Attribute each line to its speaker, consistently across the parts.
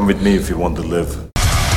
Speaker 1: Come with me if you want to live.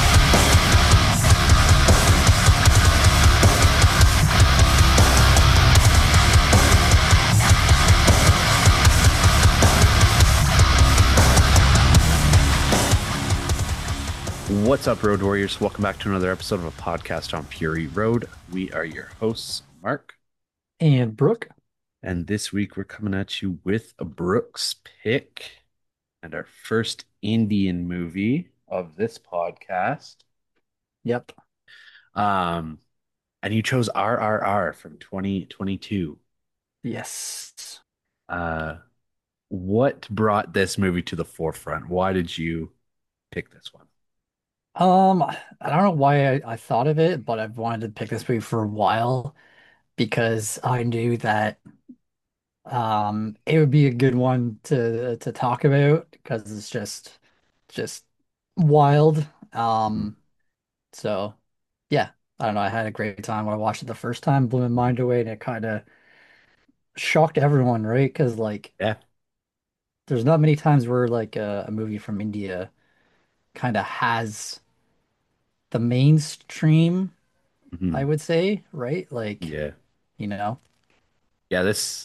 Speaker 2: What's up, Road Warriors? Welcome back to another episode of a podcast on Fury Road. We are your hosts, Mark,
Speaker 3: And Brooke.
Speaker 2: and this week we're coming at you with a Brooks pick and our first Indian movie of this podcast.
Speaker 3: Yep.
Speaker 2: Um, and you chose RRR from 2022.
Speaker 3: Yes.
Speaker 2: Uh, what brought this movie to the forefront? Why did you pick this one?
Speaker 3: I don't know why I thought of it, but I've wanted to pick this movie for a while because I knew that it would be a good one to talk about because it's just wild.
Speaker 2: Mhm.
Speaker 3: So yeah, I don't know. I had a great time when I watched it the first time, blew my mind away, and it kind of shocked everyone, right? Because like
Speaker 2: Yeah.
Speaker 3: there's not many times where like a movie from India kind of has the mainstream, I
Speaker 2: Mhm.
Speaker 3: would say, right? Like,
Speaker 2: Yeah.
Speaker 3: you know,
Speaker 2: Yeah,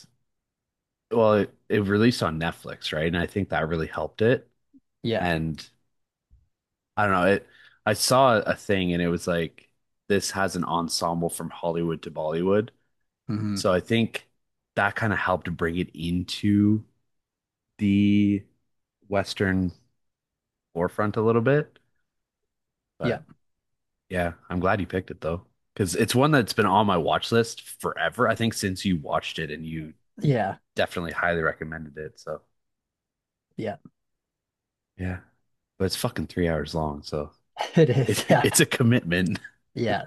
Speaker 2: it released on Netflix, right? And I think that really helped it.
Speaker 3: yeah.
Speaker 2: And I don't know, I saw a thing and it was like this has an ensemble from Hollywood to Bollywood.
Speaker 3: Hmm.
Speaker 2: So I think that kind of helped bring it into the Western forefront a little bit.
Speaker 3: Yeah.
Speaker 2: But yeah, I'm glad you picked it though. Because it's one that's been on my watch list forever. I think since you watched it and you
Speaker 3: Yeah.
Speaker 2: definitely highly recommended it. So
Speaker 3: Yeah.
Speaker 2: yeah. But it's fucking 3 hours long, so
Speaker 3: It is. Yeah.
Speaker 2: it's a commitment.
Speaker 3: Yeah.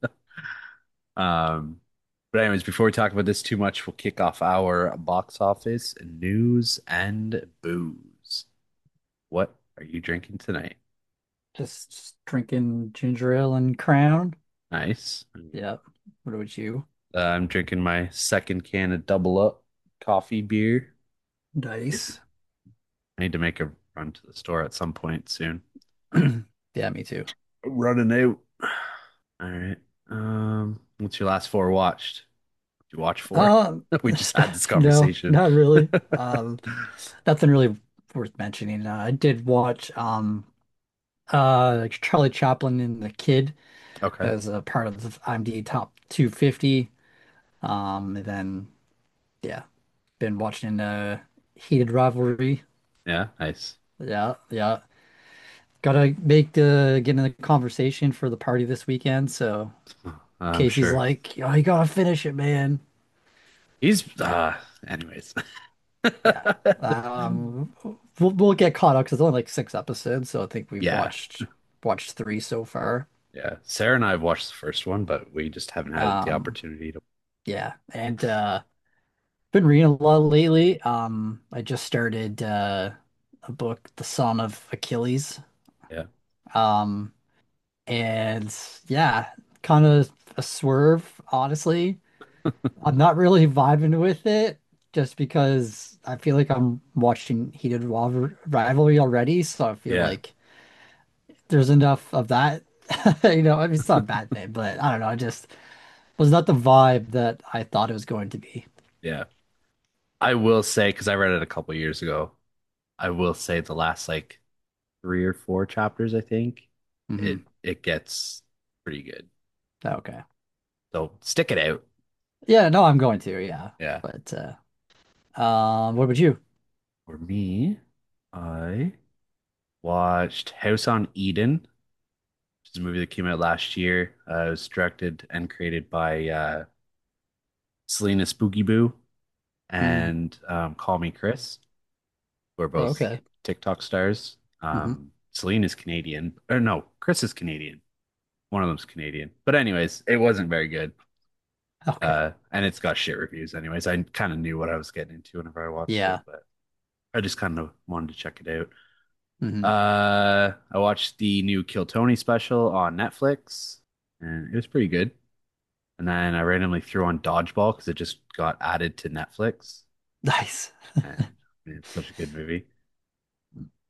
Speaker 2: Um, but anyways, before we talk about this too much, we'll kick off our box office news and booze. What are you drinking tonight?
Speaker 3: Just drinking ginger ale and Crown.
Speaker 2: Nice.
Speaker 3: Yeah. What about you?
Speaker 2: I'm drinking my second can of Double Up coffee beer.
Speaker 3: Nice.
Speaker 2: I need to make a run to the store at some point soon.
Speaker 3: Yeah, me too.
Speaker 2: Running out. All right. What's your last four watched? Did you watch four?
Speaker 3: Um,
Speaker 2: We just had this
Speaker 3: no,
Speaker 2: conversation.
Speaker 3: not really. Nothing really worth mentioning. I did watch like Charlie Chaplin and the Kid
Speaker 2: Okay.
Speaker 3: as a part of the IMDb Top 250. And then yeah, been watching Heated Rivalry.
Speaker 2: Yeah, nice.
Speaker 3: Yeah, yeah. Gotta make the get in the conversation for the party this weekend. So
Speaker 2: I'm
Speaker 3: Casey's
Speaker 2: sure.
Speaker 3: like, oh, you gotta finish it, man.
Speaker 2: He's anyways.
Speaker 3: Yeah. We'll get caught up because it's only like 6 episodes, so I think we've
Speaker 2: Yeah.
Speaker 3: watched three so far.
Speaker 2: Yeah. Sarah and I have watched the first one, but we just haven't had the
Speaker 3: Um,
Speaker 2: opportunity to.
Speaker 3: yeah, and been reading a lot lately. I just started a book, The Son of Achilles.
Speaker 2: Yeah.
Speaker 3: Um, and yeah, kind of a swerve, honestly. I'm not really vibing with it just because I feel like I'm watching Rivalry already, so I feel
Speaker 2: Yeah.
Speaker 3: like there's enough of that. I mean, it's not a bad thing, but I don't know. I just was not the vibe that I thought it was going to be.
Speaker 2: Yeah. I will say, because I read it a couple years ago, I will say the last like three or four chapters, I think,
Speaker 3: Hmm.
Speaker 2: it gets pretty good.
Speaker 3: Okay.
Speaker 2: So stick it out.
Speaker 3: Yeah, no, I'm going to, yeah.
Speaker 2: Yeah.
Speaker 3: But what about you?
Speaker 2: For me, I watched House on Eden, which is a movie that came out last year. It was directed and created by Selena Spooky Boo
Speaker 3: Hmm.
Speaker 2: and Call Me Chris. We're
Speaker 3: Oh,
Speaker 2: both
Speaker 3: okay.
Speaker 2: TikTok stars.
Speaker 3: Hmm.
Speaker 2: Celine is Canadian, or no, Chris is Canadian. One of them's Canadian. But anyways, it wasn't very good.
Speaker 3: Okay.
Speaker 2: And it's got shit reviews. Anyways, I kind of knew what I was getting into whenever I watched it,
Speaker 3: Yeah.
Speaker 2: but I just kind of wanted to check it out.
Speaker 3: Hmm.
Speaker 2: I watched the new Kill Tony special on Netflix, and it was pretty good. And then I randomly threw on Dodgeball because it just got added to Netflix,
Speaker 3: Nice.
Speaker 2: and it's such a good movie.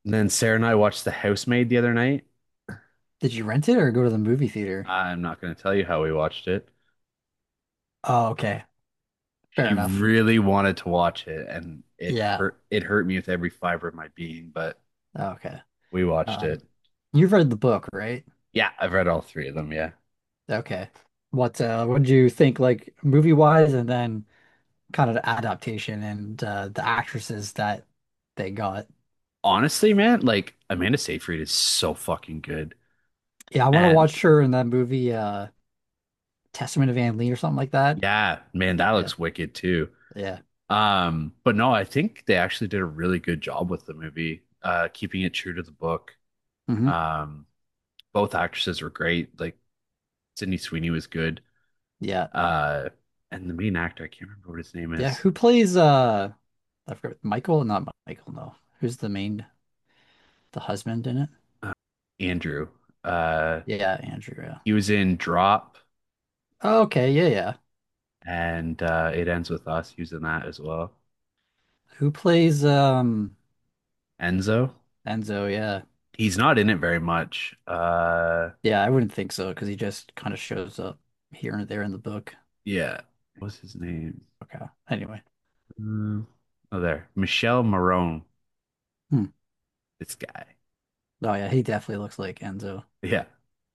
Speaker 2: And then Sarah and I watched The Housemaid the other night.
Speaker 3: Did you rent it or go to the movie theater?
Speaker 2: I'm not going to tell you how we watched it.
Speaker 3: Oh, okay. Fair
Speaker 2: She
Speaker 3: enough.
Speaker 2: really wanted to watch it, and
Speaker 3: Yeah.
Speaker 2: it hurt me with every fiber of my being, but
Speaker 3: Okay.
Speaker 2: we watched
Speaker 3: Um,
Speaker 2: it.
Speaker 3: you've read the book, right?
Speaker 2: Yeah, I've read all three of them, yeah.
Speaker 3: Okay. What did you think like movie wise and then kind of the adaptation and the actresses that they got?
Speaker 2: Honestly, man, like Amanda Seyfried is so fucking good.
Speaker 3: Yeah, I want to
Speaker 2: And
Speaker 3: watch her in that movie Testament of Anne Lee or something like that.
Speaker 2: yeah, man, that
Speaker 3: Yeah.
Speaker 2: looks wicked too.
Speaker 3: Yeah.
Speaker 2: But no, I think they actually did a really good job with the movie, keeping it true to the book.
Speaker 3: Hmm.
Speaker 2: Um, both actresses were great. Like Sydney Sweeney was good.
Speaker 3: Yeah.
Speaker 2: Uh, and the main actor, I can't remember what his name
Speaker 3: Yeah,
Speaker 2: is.
Speaker 3: who plays I forgot Michael? Not Michael, no. Who's the husband in it?
Speaker 2: Uh, Andrew. Uh,
Speaker 3: Yeah, Andrew. Yeah.
Speaker 2: he was in Drop,
Speaker 3: Oh, okay, yeah, yeah.
Speaker 2: and It Ends with Us. He was in that as well.
Speaker 3: Who plays
Speaker 2: Enzo.
Speaker 3: Enzo? Yeah.
Speaker 2: He's not in it very much.
Speaker 3: Yeah, I wouldn't think so because he just kind of shows up here and there in the book.
Speaker 2: Yeah. What's his name?
Speaker 3: Okay. Anyway.
Speaker 2: Mm, oh, there. Michelle Marone.
Speaker 3: Hmm.
Speaker 2: This guy.
Speaker 3: Oh yeah, he definitely looks like Enzo.
Speaker 2: Yeah.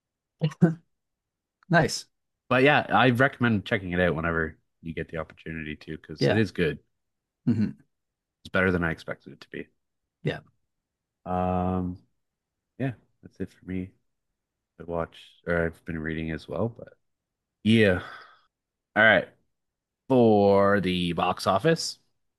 Speaker 3: Nice.
Speaker 2: But yeah, I recommend checking it out whenever you get the opportunity to, because it
Speaker 3: Yeah.
Speaker 2: is good.
Speaker 3: Hmm.
Speaker 2: It's better than I expected it to be.
Speaker 3: Yeah.
Speaker 2: Um, yeah, that's it for me. I watch or I've been reading as well, but yeah. All right. For the box office,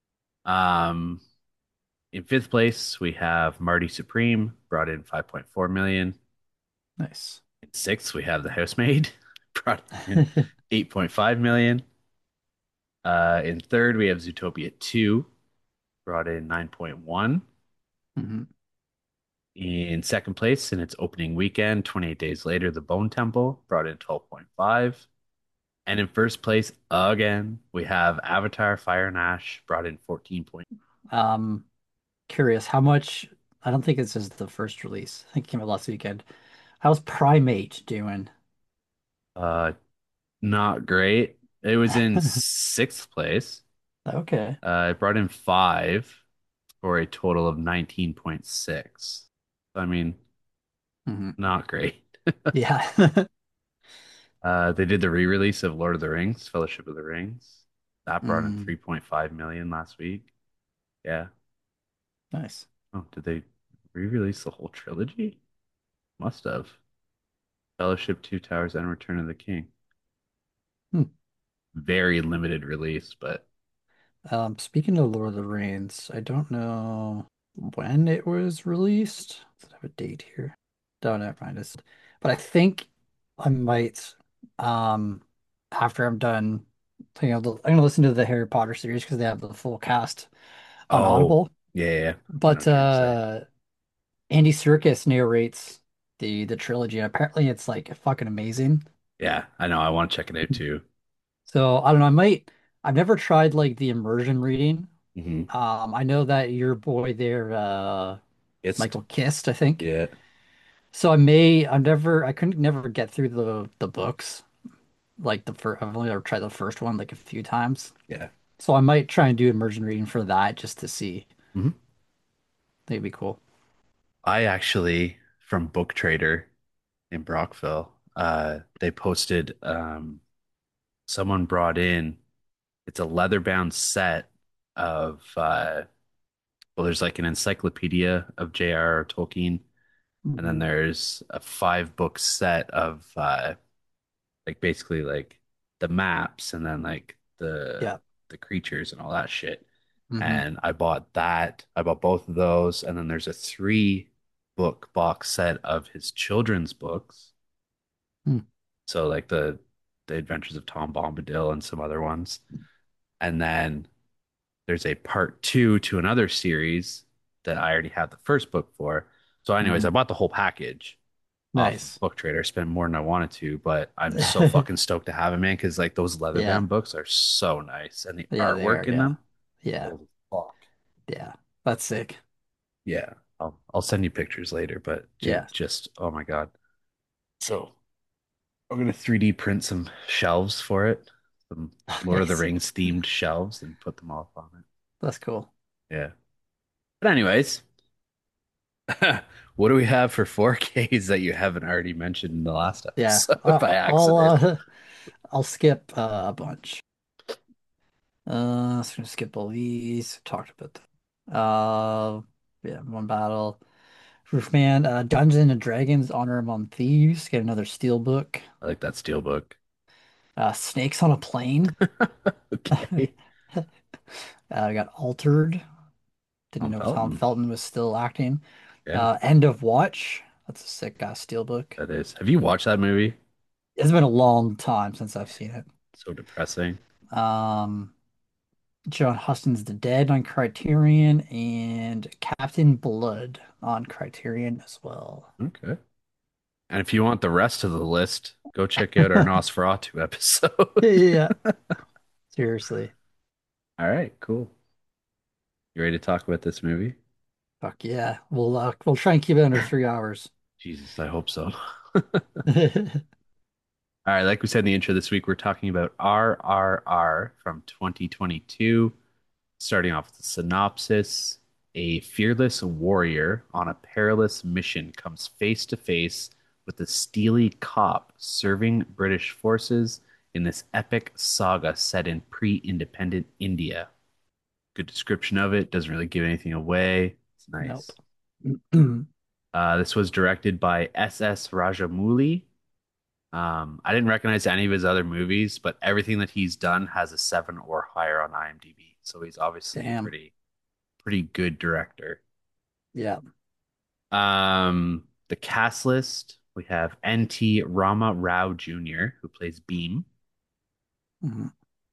Speaker 2: um, in fifth place we have Marty Supreme, brought in 5.4 million.
Speaker 3: Nice.
Speaker 2: In sixth we have The Housemaid, brought in 8.5 million. In third we have Zootopia 2, brought in 9.1.
Speaker 3: Hmm.
Speaker 2: In second place in its opening weekend, 28 days later, The Bone Temple brought in 12.5. And in first place again, we have Avatar Fire and Ash brought in 14 point.
Speaker 3: Um, Curious how much. I don't think this is the first release. I think it came out last weekend. How's Primate doing?
Speaker 2: Uh, Not great. It was in sixth place.
Speaker 3: Okay.
Speaker 2: It brought in five for a total of 19.6. I mean,
Speaker 3: Hmm.
Speaker 2: not great.
Speaker 3: Yeah.
Speaker 2: They did the re-release of Lord of the Rings, Fellowship of the Rings. That brought in
Speaker 3: Mm,
Speaker 2: 3.5 million last week. Yeah.
Speaker 3: nice.
Speaker 2: Oh, did they re-release the whole trilogy? Must have. Fellowship, Two Towers, and Return of the King.
Speaker 3: Hmm.
Speaker 2: Very limited release, but
Speaker 3: Speaking of Lord of the Rings, I don't know when it was released. Does it have a date here? Don't know, find this. But I think I might, um, after I'm done, I'm gonna listen to the Harry Potter series because they have the full cast on
Speaker 2: oh,
Speaker 3: Audible.
Speaker 2: yeah, yeah, yeah. I know
Speaker 3: But
Speaker 2: what you're gonna say.
Speaker 3: Andy Serkis narrates the trilogy. Apparently, it's like fucking amazing.
Speaker 2: Yeah, I know. I want to check it out too.
Speaker 3: So I don't know. I might. I've never tried like the immersion reading.
Speaker 2: Hmm.
Speaker 3: I know that your boy there,
Speaker 2: It's
Speaker 3: Michael Kist, I think.
Speaker 2: yeah,
Speaker 3: So I couldn't never get through the books. Like the first, I've only ever tried the first one like a few times.
Speaker 2: yeah.
Speaker 3: So I might try and do immersion reading for that just to see.
Speaker 2: Hmm.
Speaker 3: I think it'd be cool.
Speaker 2: I actually from Book Trader in Brockville, they posted someone brought in it's a leather bound set of well, there's like an encyclopedia of J.R.R. Tolkien, and then
Speaker 3: Mhm.
Speaker 2: there's a 5 book set of like basically like the maps and then like
Speaker 3: Yeah.
Speaker 2: the creatures and all that shit.
Speaker 3: Hmm.
Speaker 2: And I bought that. I bought both of those, and then there's a 3 book box set of his children's books. So like the Adventures of Tom Bombadil and some other ones. And then there's a part two to another series that I already have the first book for. So, anyways, I
Speaker 3: Hmm.
Speaker 2: bought the whole package off of
Speaker 3: Nice.
Speaker 2: Book Trader. Spent more than I wanted to, but I'm so fucking stoked to have it, man, because like those leather
Speaker 3: Yeah.
Speaker 2: bound books are so nice, and the
Speaker 3: Yeah, they are.
Speaker 2: artwork in
Speaker 3: Yeah.
Speaker 2: them,
Speaker 3: Yeah.
Speaker 2: holy fuck,
Speaker 3: Yeah. That's sick.
Speaker 2: yeah. I'll send you pictures later, but dude,
Speaker 3: Yeah.
Speaker 2: just oh my God. So I'm gonna 3D print some shelves for it, some Lord of the
Speaker 3: Nice.
Speaker 2: Rings themed shelves, and put them all up on
Speaker 3: That's cool.
Speaker 2: it. Yeah. But anyways, what do we have for 4Ks that you haven't already mentioned in the last
Speaker 3: Yeah.
Speaker 2: episode by
Speaker 3: I'll
Speaker 2: accident?
Speaker 3: I'll skip a bunch. So gonna skip all these. Talked about that. Yeah, one battle. Roofman, Dungeons and Dragons, Honor Among Thieves. Get another steel book.
Speaker 2: I like that steelbook.
Speaker 3: Snakes on a Plane.
Speaker 2: Okay.
Speaker 3: We got Altered. Didn't
Speaker 2: Tom
Speaker 3: know Tom
Speaker 2: Felton.
Speaker 3: Felton was still acting.
Speaker 2: Yeah,
Speaker 3: End of Watch. That's a sick steel book.
Speaker 2: that is. Have you watched that movie?
Speaker 3: It's been a long time since I've seen it.
Speaker 2: So depressing.
Speaker 3: Um, John Huston's The Dead on Criterion and Captain Blood on Criterion as well.
Speaker 2: Okay. And if you want the rest of the list, go check out our Nosferatu episode.
Speaker 3: Yeah, seriously.
Speaker 2: All right, cool. You ready to talk about this movie?
Speaker 3: Fuck yeah. We'll try and keep it under 3 hours.
Speaker 2: Jesus, I hope so. All right, like we said in the intro this week, we're talking about RRR from 2022. Starting off with the synopsis, a fearless warrior on a perilous mission comes face to face with a steely cop serving British forces in this epic saga set in pre-independent India. Good description of it, doesn't really give anything away. It's
Speaker 3: Nope.
Speaker 2: nice. This was directed by S.S. Rajamouli. I didn't recognize any of his other movies, but everything that he's done has a 7 or higher on IMDb. So he's obviously a
Speaker 3: Damn.
Speaker 2: pretty good director.
Speaker 3: Yeah.
Speaker 2: The cast list, we have N.T. Rama Rao Jr., who plays Beam.
Speaker 3: Mhm.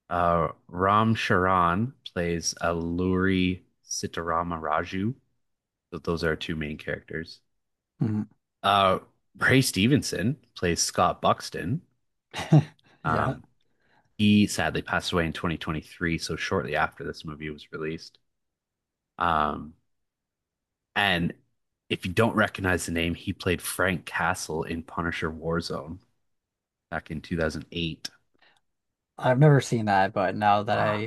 Speaker 2: Ram Charan plays Alluri Sitarama Raju. So those are our two main characters.
Speaker 3: Mhm.
Speaker 2: Uh, Ray Stevenson plays Scott Buxton.
Speaker 3: Yeah.
Speaker 2: Um, he sadly passed away in 2023, so shortly after this movie was released. Um, and if you don't recognize the name, he played Frank Castle in Punisher Warzone back in 2008.
Speaker 3: I've never seen that, but now that
Speaker 2: Ah,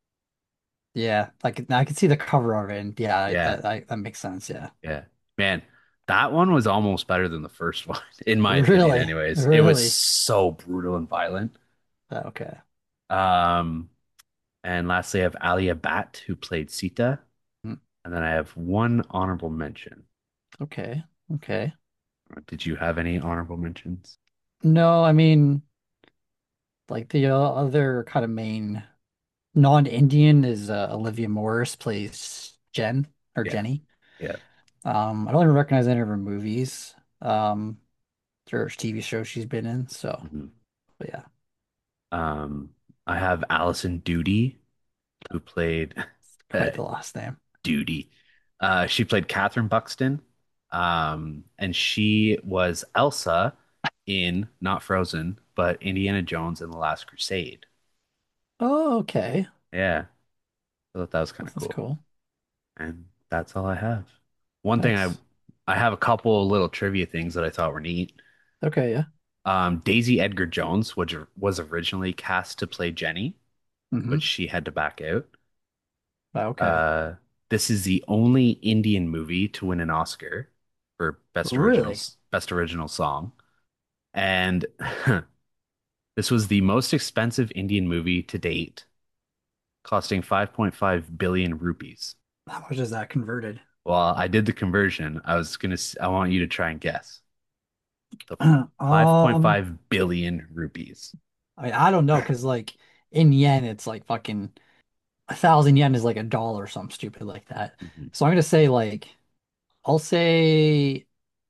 Speaker 3: yeah, like I can see the cover of it, and yeah,
Speaker 2: yeah,
Speaker 3: that makes sense. Yeah.
Speaker 2: yeah. Man, that one was almost better than the first one, in my opinion,
Speaker 3: Really?
Speaker 2: anyways. It was
Speaker 3: Really?
Speaker 2: so brutal and violent.
Speaker 3: Okay.
Speaker 2: Um, and lastly, I have Alia Bhatt, who played Sita.
Speaker 3: Mm.
Speaker 2: And then I have one honorable mention.
Speaker 3: Okay. Okay.
Speaker 2: Did you have any honorable mentions?
Speaker 3: No, I mean, like the other kind of main non-Indian is Olivia Morris plays Jen or
Speaker 2: Yeah,
Speaker 3: Jenny.
Speaker 2: yeah.
Speaker 3: I don't even recognize any of her movies. Um, or TV shows she's been in. So,
Speaker 2: Mhm.
Speaker 3: but yeah,
Speaker 2: Um, I have Allison Doody, who played
Speaker 3: quite the last name.
Speaker 2: Doody. She played Catherine Buxton. And she was Elsa in not Frozen, but Indiana Jones and the Last Crusade.
Speaker 3: Oh, okay.
Speaker 2: Yeah, I thought that was kind of
Speaker 3: That's
Speaker 2: cool.
Speaker 3: cool.
Speaker 2: And that's all I have. One thing
Speaker 3: Nice.
Speaker 2: I have a couple of little trivia things that I thought were neat.
Speaker 3: Okay, yeah.
Speaker 2: Daisy Edgar Jones was originally cast to play Jenny, but
Speaker 3: Mm-hmm.
Speaker 2: she had to back out.
Speaker 3: Okay.
Speaker 2: Uh, this is the only Indian movie to win an Oscar for
Speaker 3: Really?
Speaker 2: best original song, and this was the most expensive Indian movie to date, costing 5.5 billion rupees.
Speaker 3: How much is that converted?
Speaker 2: Well, I did the conversion. I want you to try and guess. The
Speaker 3: Um,
Speaker 2: 5.5 billion rupees.
Speaker 3: I mean, I don't know, because like in yen, it's like fucking 1,000 yen is like a dollar or something stupid like that.
Speaker 2: Mhm.
Speaker 3: So I'm gonna say like I'll say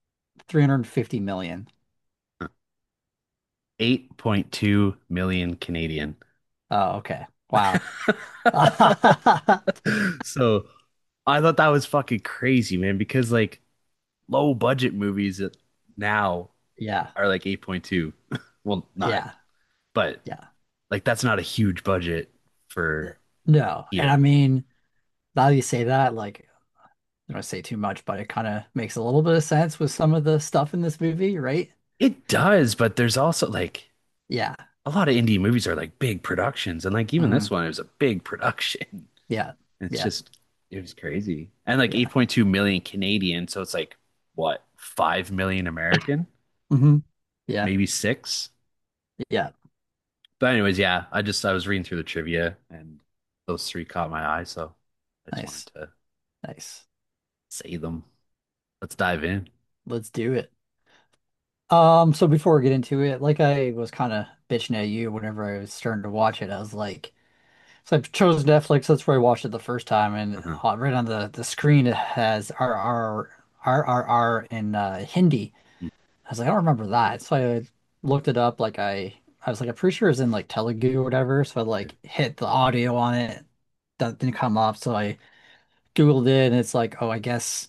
Speaker 3: 350 million.
Speaker 2: 8.2 million Canadian.
Speaker 3: Oh, okay. Wow.
Speaker 2: So I thought that was fucking crazy, man, because like low budget movies now
Speaker 3: Yeah.
Speaker 2: are like 8.2. Well, not,
Speaker 3: Yeah.
Speaker 2: but
Speaker 3: Yeah.
Speaker 2: like that's not a huge budget for
Speaker 3: No. And I
Speaker 2: here.
Speaker 3: mean, now you say that, like don't want to say too much, but it kind of makes a little bit of sense with some of the stuff in this movie, right?
Speaker 2: It does, but there's also like
Speaker 3: Yeah.
Speaker 2: a lot of indie movies are like big productions, and like even this
Speaker 3: Hmm.
Speaker 2: one, it was a big production.
Speaker 3: Yeah.
Speaker 2: It's
Speaker 3: Yeah.
Speaker 2: just it was crazy. And like
Speaker 3: Yeah.
Speaker 2: 8.2 million Canadian, so it's like what, 5 million American?
Speaker 3: Hmm. Yeah.
Speaker 2: Maybe six.
Speaker 3: Yeah.
Speaker 2: But anyways, yeah, I was reading through the trivia and those three caught my eye, so I just wanted
Speaker 3: Nice.
Speaker 2: to
Speaker 3: Nice.
Speaker 2: say them. Let's dive in.
Speaker 3: Let's do it. So before we get into it, like I was kind of bitching at you whenever I was starting to watch it, I was like, so I chose Netflix. That's where I watched it the first time, and
Speaker 2: Uh-huh.
Speaker 3: right on the screen it has RRR in Hindi. I was like, I don't remember that, so I looked it up. Like I was like, I'm pretty sure it's in like Telugu or whatever. So I like hit the audio on it, that didn't come up. So I Googled it, and it's like, oh, I guess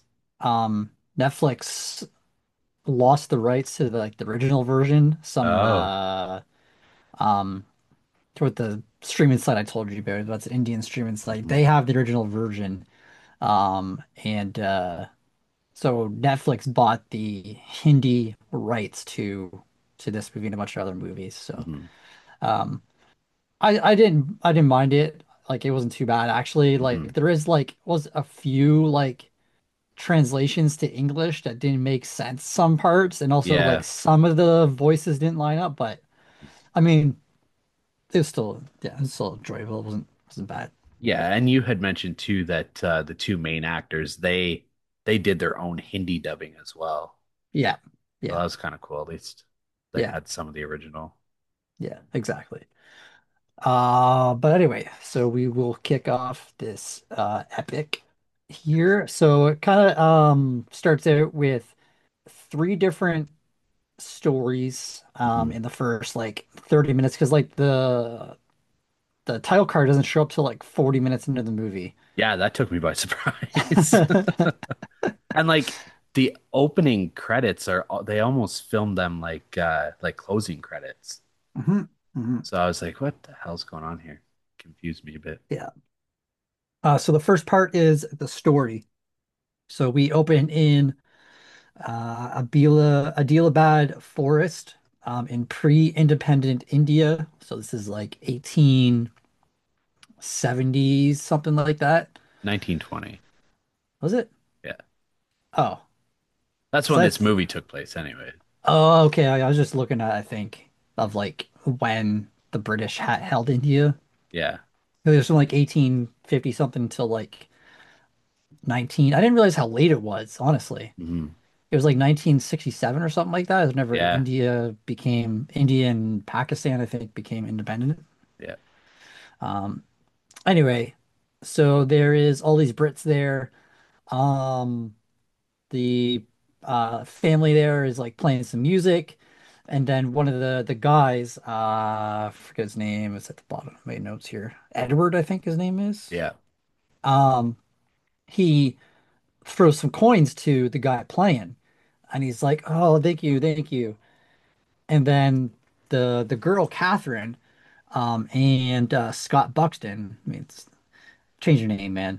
Speaker 3: Netflix lost the rights to the original version. Some
Speaker 2: Oh.
Speaker 3: um with the streaming site I told you about. That's an Indian streaming site.
Speaker 2: Mhm.
Speaker 3: They have the original version. And so Netflix bought the Hindi rights to this movie and a bunch of other movies. So
Speaker 2: Mhm.
Speaker 3: um I didn't mind it. Like it wasn't too bad actually.
Speaker 2: Mhm.
Speaker 3: Like there is like was a few like translations to English that didn't make sense some parts, and also like
Speaker 2: Yeah.
Speaker 3: some of the voices didn't line up, but I mean it was still, yeah, it was still enjoyable. It wasn't bad.
Speaker 2: Yeah, and you had mentioned too that the two main actors, they did their own Hindi dubbing as well.
Speaker 3: Yeah.
Speaker 2: So
Speaker 3: Yeah.
Speaker 2: that was kind of cool. At least they
Speaker 3: Yeah.
Speaker 2: had some of the original.
Speaker 3: Yeah, exactly. But anyway, so we will kick off this epic here. So it kind of starts out with three different stories
Speaker 2: Mhm.
Speaker 3: in the first like 30 minutes, because like the title card doesn't show up till like 40 minutes into the movie.
Speaker 2: Yeah, that took me by surprise. And like the opening credits are they almost filmed them like closing credits.
Speaker 3: Hmm. Hmm.
Speaker 2: So I was like, what the hell's going on here? Confused me a bit.
Speaker 3: Yeah. So the first part is the story. So we open in Adilabad Forest in pre-independent India. So this is like 1870s, something like that.
Speaker 2: 1920.
Speaker 3: Was it?
Speaker 2: Yeah.
Speaker 3: Oh,
Speaker 2: That's
Speaker 3: because
Speaker 2: when this
Speaker 3: that's
Speaker 2: movie took place anyway.
Speaker 3: oh, okay. I was just looking at, I think, of like when the British had held India.
Speaker 2: Yeah.
Speaker 3: It was from like 1850 something till like 19. I didn't realize how late it was, honestly.
Speaker 2: Hmm.
Speaker 3: It was like 1967 or something like that. It was whenever
Speaker 2: Yeah.
Speaker 3: India and Pakistan, I think, became independent.
Speaker 2: Yeah.
Speaker 3: Anyway, so there is all these Brits there. Um, the family there is like playing some music, and then one of the guys, I forget his name, it's at the bottom of my notes here. Edward, I think his name is.
Speaker 2: Yeah.
Speaker 3: Um, he throws some coins to the guy playing, and he's like, "Oh, thank you, thank you." And then the girl Catherine, and Scott Buxton. I mean, change your name, man.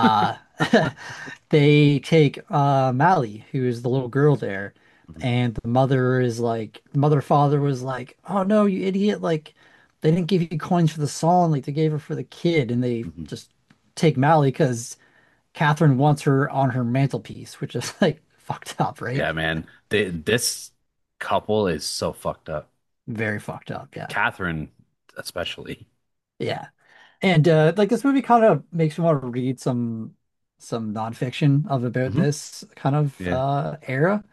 Speaker 3: They take Mally, who is the little girl there,
Speaker 2: Hmm.
Speaker 3: and the mother is like, the mother father was like, "Oh no, you idiot! Like, they didn't give you coins for the song, like they gave her for the kid," and they
Speaker 2: Hmm.
Speaker 3: just take Mally because Catherine wants her on her mantelpiece, which is like fucked up, right?
Speaker 2: Yeah, man. This couple is so fucked up.
Speaker 3: Very fucked up, yeah.
Speaker 2: Catherine, especially.
Speaker 3: Yeah. And like this movie kind of makes me want to read some nonfiction of about
Speaker 2: Hmm.
Speaker 3: this kind of
Speaker 2: Yeah.
Speaker 3: era.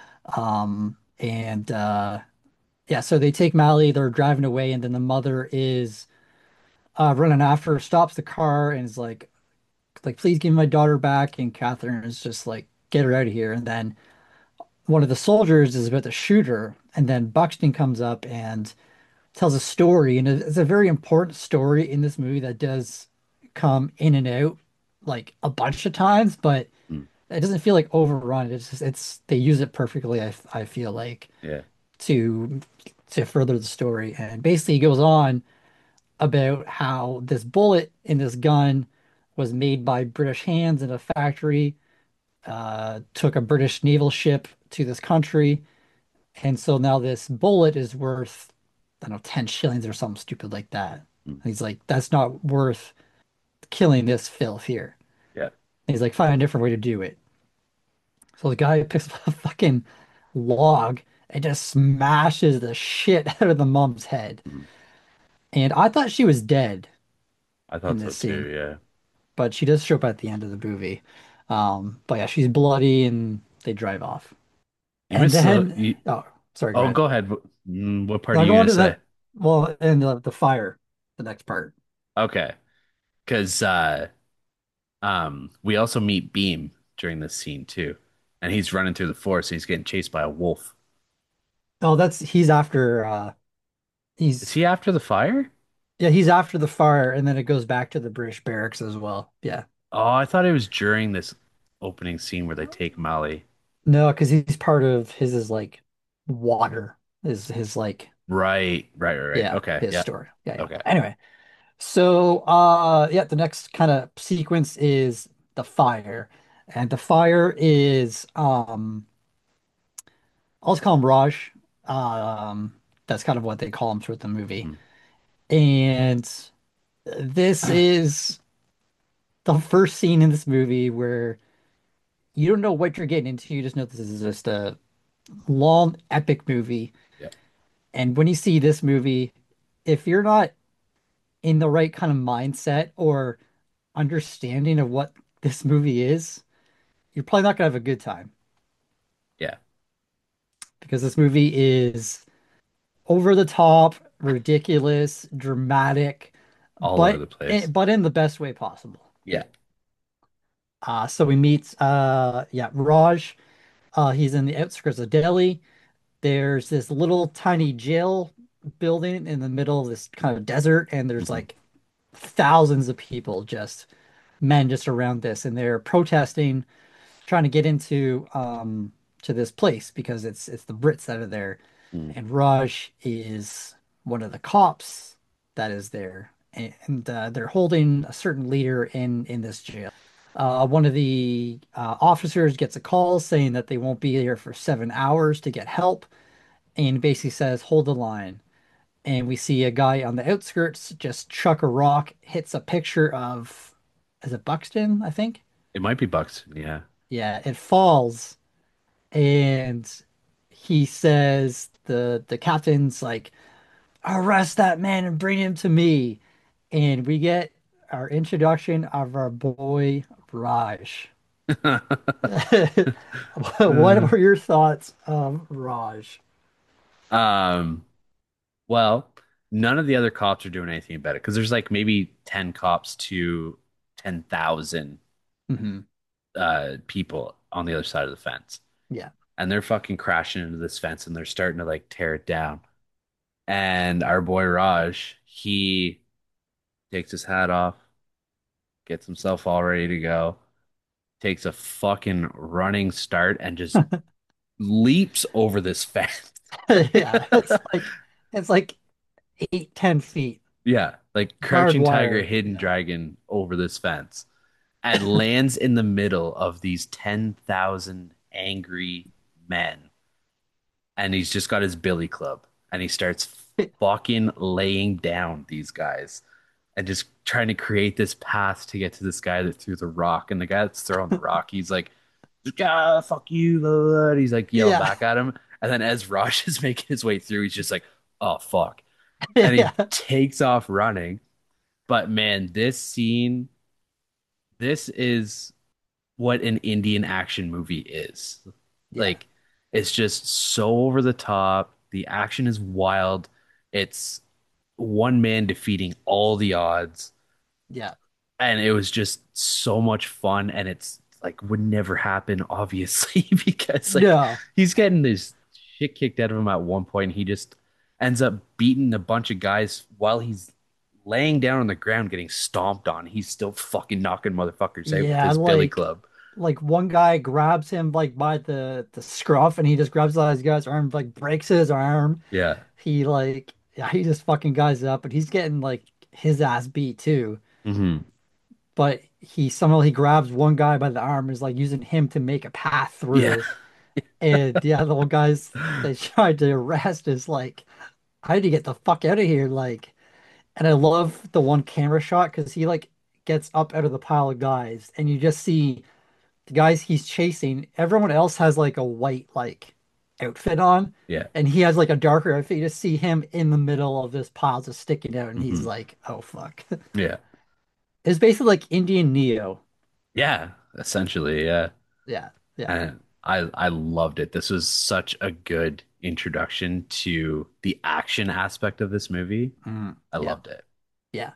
Speaker 3: And yeah, so they take Mally, they're driving away, and then the mother is running after her, stops the car, and is like, please give me my daughter back. And Catherine is just like, get her out of here. And then one of the soldiers is about to shoot her, and then Buxton comes up and tells a story, and it's a very important story in this movie that does come in and out like a bunch of times, but
Speaker 2: Mm.
Speaker 3: it doesn't feel like overrun. It's just it's they use it perfectly. I feel like
Speaker 2: Yeah.
Speaker 3: to to further the story, and basically he goes on about how this bullet in this gun was made by British hands in a factory, took a British naval ship to this country. And so now this bullet is worth, I don't know, 10 shillings or something stupid like that.
Speaker 2: Mm.
Speaker 3: And he's like, that's not worth killing this filth here.
Speaker 2: Yeah.
Speaker 3: And he's like, find a different way to do it. So the guy picks up a fucking log and just smashes the shit out of the mom's head.
Speaker 2: Mm.
Speaker 3: And I thought she was dead
Speaker 2: I
Speaker 3: in
Speaker 2: thought so
Speaker 3: this
Speaker 2: too.
Speaker 3: scene,
Speaker 2: Yeah.
Speaker 3: but she does show up at the end of the movie. But yeah, she's bloody and they drive off.
Speaker 2: You
Speaker 3: And
Speaker 2: missed
Speaker 3: then, oh, sorry, go
Speaker 2: oh,
Speaker 3: ahead.
Speaker 2: go ahead. What part are
Speaker 3: Now
Speaker 2: you
Speaker 3: go on
Speaker 2: gonna
Speaker 3: to
Speaker 2: say?
Speaker 3: that. Well, and the fire, the next part.
Speaker 2: Okay. Because we also meet Beam during this scene too. And he's running through the forest and he's getting chased by a wolf.
Speaker 3: Oh, that's he's after
Speaker 2: Is
Speaker 3: he's
Speaker 2: he after the fire?
Speaker 3: yeah, he's after the fire and then it goes back to the British barracks as well. Yeah.
Speaker 2: Oh, I thought it was during this opening scene where they take Molly.
Speaker 3: No, because he's part of his is like water is his like
Speaker 2: Right.
Speaker 3: yeah,
Speaker 2: Okay.
Speaker 3: his
Speaker 2: Yeah.
Speaker 3: story. Yeah, yeah.
Speaker 2: Okay.
Speaker 3: Anyway, so yeah, the next kind of sequence is the fire. And the fire is I'll just call him Raj. That's kind of what they call him throughout the movie.
Speaker 2: Hmm.
Speaker 3: And this is the first scene in this movie where you don't know what you're getting into. You just know this is just a long, epic movie.
Speaker 2: Yeah.
Speaker 3: And when you see this movie, if you're not in the right kind of mindset or understanding of what this movie is, you're probably not gonna have a good time
Speaker 2: Yeah.
Speaker 3: because this movie is over the top, ridiculous, dramatic,
Speaker 2: All over
Speaker 3: but
Speaker 2: the place.
Speaker 3: but in the best way possible.
Speaker 2: Yeah.
Speaker 3: So we meet yeah, Raj. He's in the outskirts of Delhi. There's this little tiny jail building in the middle of this kind of desert, and there's
Speaker 2: Hmm.
Speaker 3: like thousands of people, just men just around this, and they're protesting, trying to get into to this place because it's the Brits that are there.
Speaker 2: Mm.
Speaker 3: And Raj is one of the cops that is there, and they're holding a certain leader in this jail. One of the officers gets a call saying that they won't be here for 7 hours to get help, and basically says, "Hold the line." And we see a guy on the outskirts just chuck a rock, hits a picture of, is it Buxton, I think?
Speaker 2: It might be Buxton. Yeah.
Speaker 3: Yeah, it falls, and he says the captain's like, arrest that man and bring him to me. And we get our introduction of our boy Raj. What
Speaker 2: Uh,
Speaker 3: were your thoughts of Raj?
Speaker 2: um, well, none of the other cops are doing anything about it because there's like maybe 10 cops to 10,000
Speaker 3: Hmm.
Speaker 2: people on the other side of the fence.
Speaker 3: Yeah.
Speaker 2: And they're fucking crashing into this fence and they're starting to like tear it down. And our boy Raj, he takes his hat off, gets himself all ready to go, takes a fucking running start and just leaps over this fence.
Speaker 3: Yeah, it's like 8, 10 feet.
Speaker 2: Yeah, like
Speaker 3: Barbed
Speaker 2: crouching tiger,
Speaker 3: wire.
Speaker 2: hidden
Speaker 3: Yeah.
Speaker 2: dragon over this fence and lands in the middle of these 10,000 angry men. And he's just got his billy club and he starts fucking laying down these guys and just trying to create this path to get to this guy that threw the rock. And the guy that's throwing the rock, he's like, ah, fuck you. Blah, blah, blah. And he's like yelling
Speaker 3: Yeah.
Speaker 2: back at him. And then as Raj is making his way through, he's just like, oh, fuck. And he
Speaker 3: Yeah.
Speaker 2: takes off running. But man, this is what an Indian action movie is.
Speaker 3: Yeah.
Speaker 2: Like, it's just so over the top. The action is wild. It's one man defeating all the odds.
Speaker 3: Yeah.
Speaker 2: And it was just so much fun. And it's like would never happen, obviously, because like
Speaker 3: No.
Speaker 2: he's getting this shit kicked out of him at one point. He just ends up beating a bunch of guys while he's laying down on the ground getting stomped on. He's still fucking knocking motherfuckers out with
Speaker 3: Yeah,
Speaker 2: his billy club.
Speaker 3: like one guy grabs him like by the scruff and he just grabs this guy's arm, like breaks his arm.
Speaker 2: Yeah.
Speaker 3: He like yeah, he just fucking guys up, but he's getting like his ass beat too.
Speaker 2: Hmm.
Speaker 3: but he somehow he grabs one guy by the arm and is like using him to make a path
Speaker 2: Yeah.
Speaker 3: through. And the other little guys they tried to arrest is like, I need to get the fuck out of here. Like, and I love the one camera shot because he like gets up out of the pile of guys and you just see the guys he's chasing. Everyone else has like a white like outfit on,
Speaker 2: Yeah.
Speaker 3: and he has like a darker outfit. You just see him in the middle of this pile just sticking out, and he's
Speaker 2: Hmm.
Speaker 3: like, "Oh fuck."
Speaker 2: Yeah.
Speaker 3: It's basically like Indian Neo.
Speaker 2: Yeah. Essentially, yeah.
Speaker 3: Yeah, yeah,
Speaker 2: And I loved it. This was such a good introduction to the action aspect of this movie. I
Speaker 3: yeah,
Speaker 2: loved it.
Speaker 3: yeah.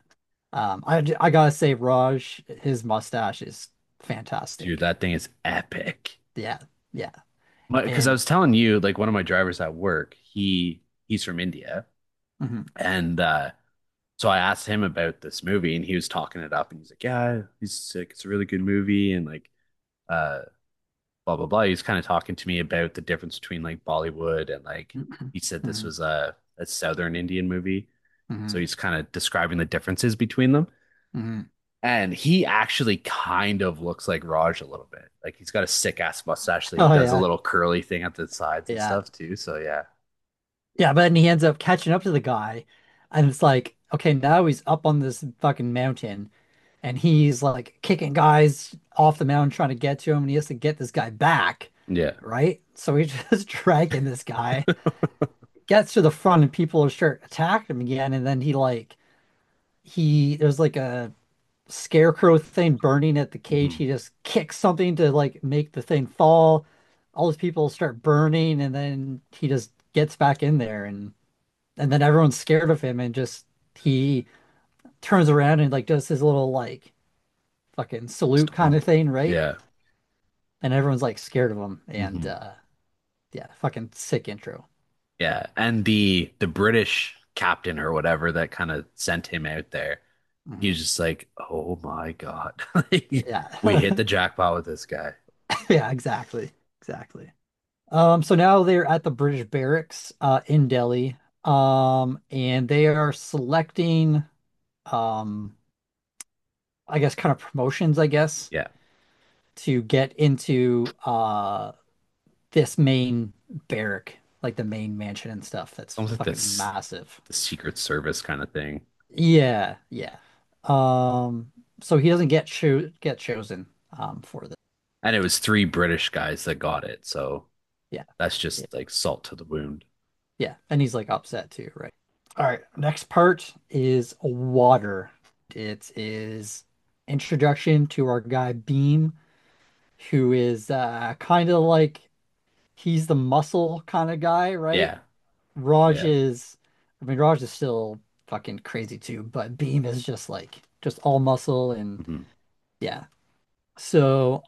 Speaker 3: I gotta say, Raj, his mustache is
Speaker 2: Dude,
Speaker 3: fantastic.
Speaker 2: that thing is epic.
Speaker 3: Yeah, yeah,
Speaker 2: Because I
Speaker 3: and
Speaker 2: was telling you, like one of my drivers at work, he's from India.
Speaker 3: mhm,
Speaker 2: And so I asked him about this movie and he was talking it up and he's like, yeah, he's sick. It's a really good movie. And like, uh, blah, blah, blah. He's kind of talking to me about the difference between like Bollywood and like,
Speaker 3: mhm,
Speaker 2: he said this
Speaker 3: mhm,
Speaker 2: was a Southern Indian movie. So
Speaker 3: mhm,
Speaker 2: he's kind of describing the differences between them.
Speaker 3: mhm.
Speaker 2: And he actually kind of looks like Raj a little bit. Like he's got a sick ass mustache that he
Speaker 3: Oh
Speaker 2: does a
Speaker 3: yeah,
Speaker 2: little curly thing at the sides and
Speaker 3: yeah.
Speaker 2: stuff too. So yeah.
Speaker 3: Yeah, but then he ends up catching up to the guy, and it's like, okay, now he's up on this fucking mountain, and he's like kicking guys off the mountain trying to get to him, and he has to get this guy back,
Speaker 2: Yeah.
Speaker 3: right? So he's just dragging this guy, gets to the front, and people start attacking him again, and then he there's like a scarecrow thing burning at the cage.
Speaker 2: Mhm.
Speaker 3: He just kicks something to like make the thing fall. All these people start burning, and then he just gets back in there and then everyone's scared of him and just he turns around and like does his little like fucking salute kind of
Speaker 2: Stomp.
Speaker 3: thing, right?
Speaker 2: Yeah.
Speaker 3: And everyone's like scared of him and
Speaker 2: Hmm.
Speaker 3: yeah, fucking sick intro.
Speaker 2: Yeah. And the British captain or whatever that kind of sent him out there, he
Speaker 3: Mhm.
Speaker 2: was just like, oh my God. Like, we hit
Speaker 3: Yeah.
Speaker 2: the jackpot with this guy.
Speaker 3: Yeah, exactly. Exactly. So now they're at the British barracks in Delhi. And they are selecting um I guess kind of promotions, I guess,
Speaker 2: Yeah.
Speaker 3: to get into this main barrack, like the main mansion and stuff. That's
Speaker 2: Almost like
Speaker 3: fucking
Speaker 2: this
Speaker 3: massive.
Speaker 2: the Secret Service kind of thing.
Speaker 3: Yeah, yeah. Um, so he doesn't get chosen for this.
Speaker 2: And it was three British guys that got it. So
Speaker 3: Yeah,
Speaker 2: that's
Speaker 3: yeah,
Speaker 2: just like salt to the wound.
Speaker 3: yeah. And he's like upset too, right? All right, next part is water. It is introduction to our guy Beam, who is kind of like he's the muscle kind of guy, right?
Speaker 2: Yeah.
Speaker 3: Raj
Speaker 2: Yeah.
Speaker 3: is, I mean, Raj is still fucking crazy too, but Beam is just like, just all muscle and
Speaker 2: Hmm.
Speaker 3: yeah. So,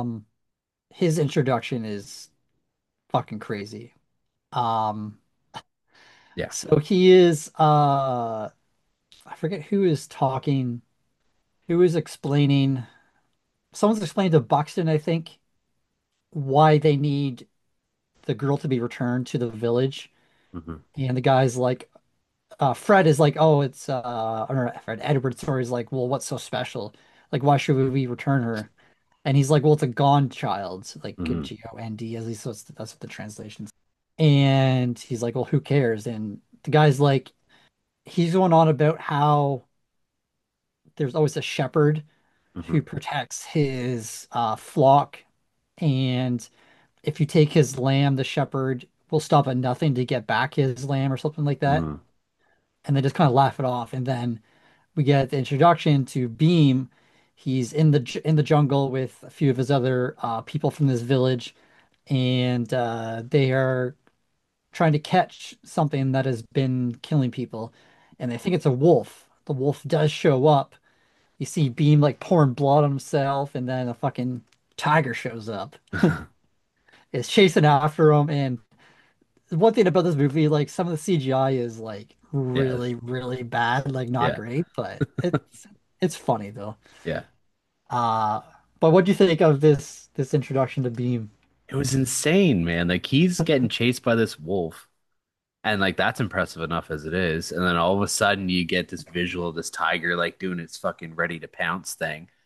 Speaker 3: his introduction is fucking crazy. Um,
Speaker 2: Yeah.
Speaker 3: so he is, I forget who is talking, who is explaining, someone's explaining to Buxton, I think, why they need the girl to be returned to the village.
Speaker 2: Hmm.
Speaker 3: And the guy's like, Fred is like, oh, it's I don't know, Fred Edward sorry is like, well, what's so special? Like, why should we return her? And he's like, well, it's a gone child, like
Speaker 2: Hmm.
Speaker 3: Gond, at least that's what the translations. And he's like, well, who cares? And the guy's like, he's going on about how there's always a shepherd
Speaker 2: Hmm.
Speaker 3: who protects his flock, and if you take his lamb, the shepherd will stop at nothing to get back his lamb or something like that.
Speaker 2: Hmm.
Speaker 3: And they just kind of laugh it off, and then we get the introduction to Beam. He's in the jungle with a few of his other people from this village, and they are trying to catch something that has been killing people, and they think it's a wolf. The wolf does show up. You see Beam like pouring blood on himself, and then a fucking tiger shows up. Is chasing after him, and one thing about this movie, like some of the CGI is like
Speaker 2: Yeah.
Speaker 3: really, really bad, like not
Speaker 2: Yeah.
Speaker 3: great, but it's funny though.
Speaker 2: Yeah.
Speaker 3: Uh, but what do you think of this introduction to Beam?
Speaker 2: It was insane, man. Like he's getting chased by this wolf. And like that's impressive enough as it is. And then all of a sudden you get this visual of this tiger like doing its fucking ready to pounce thing.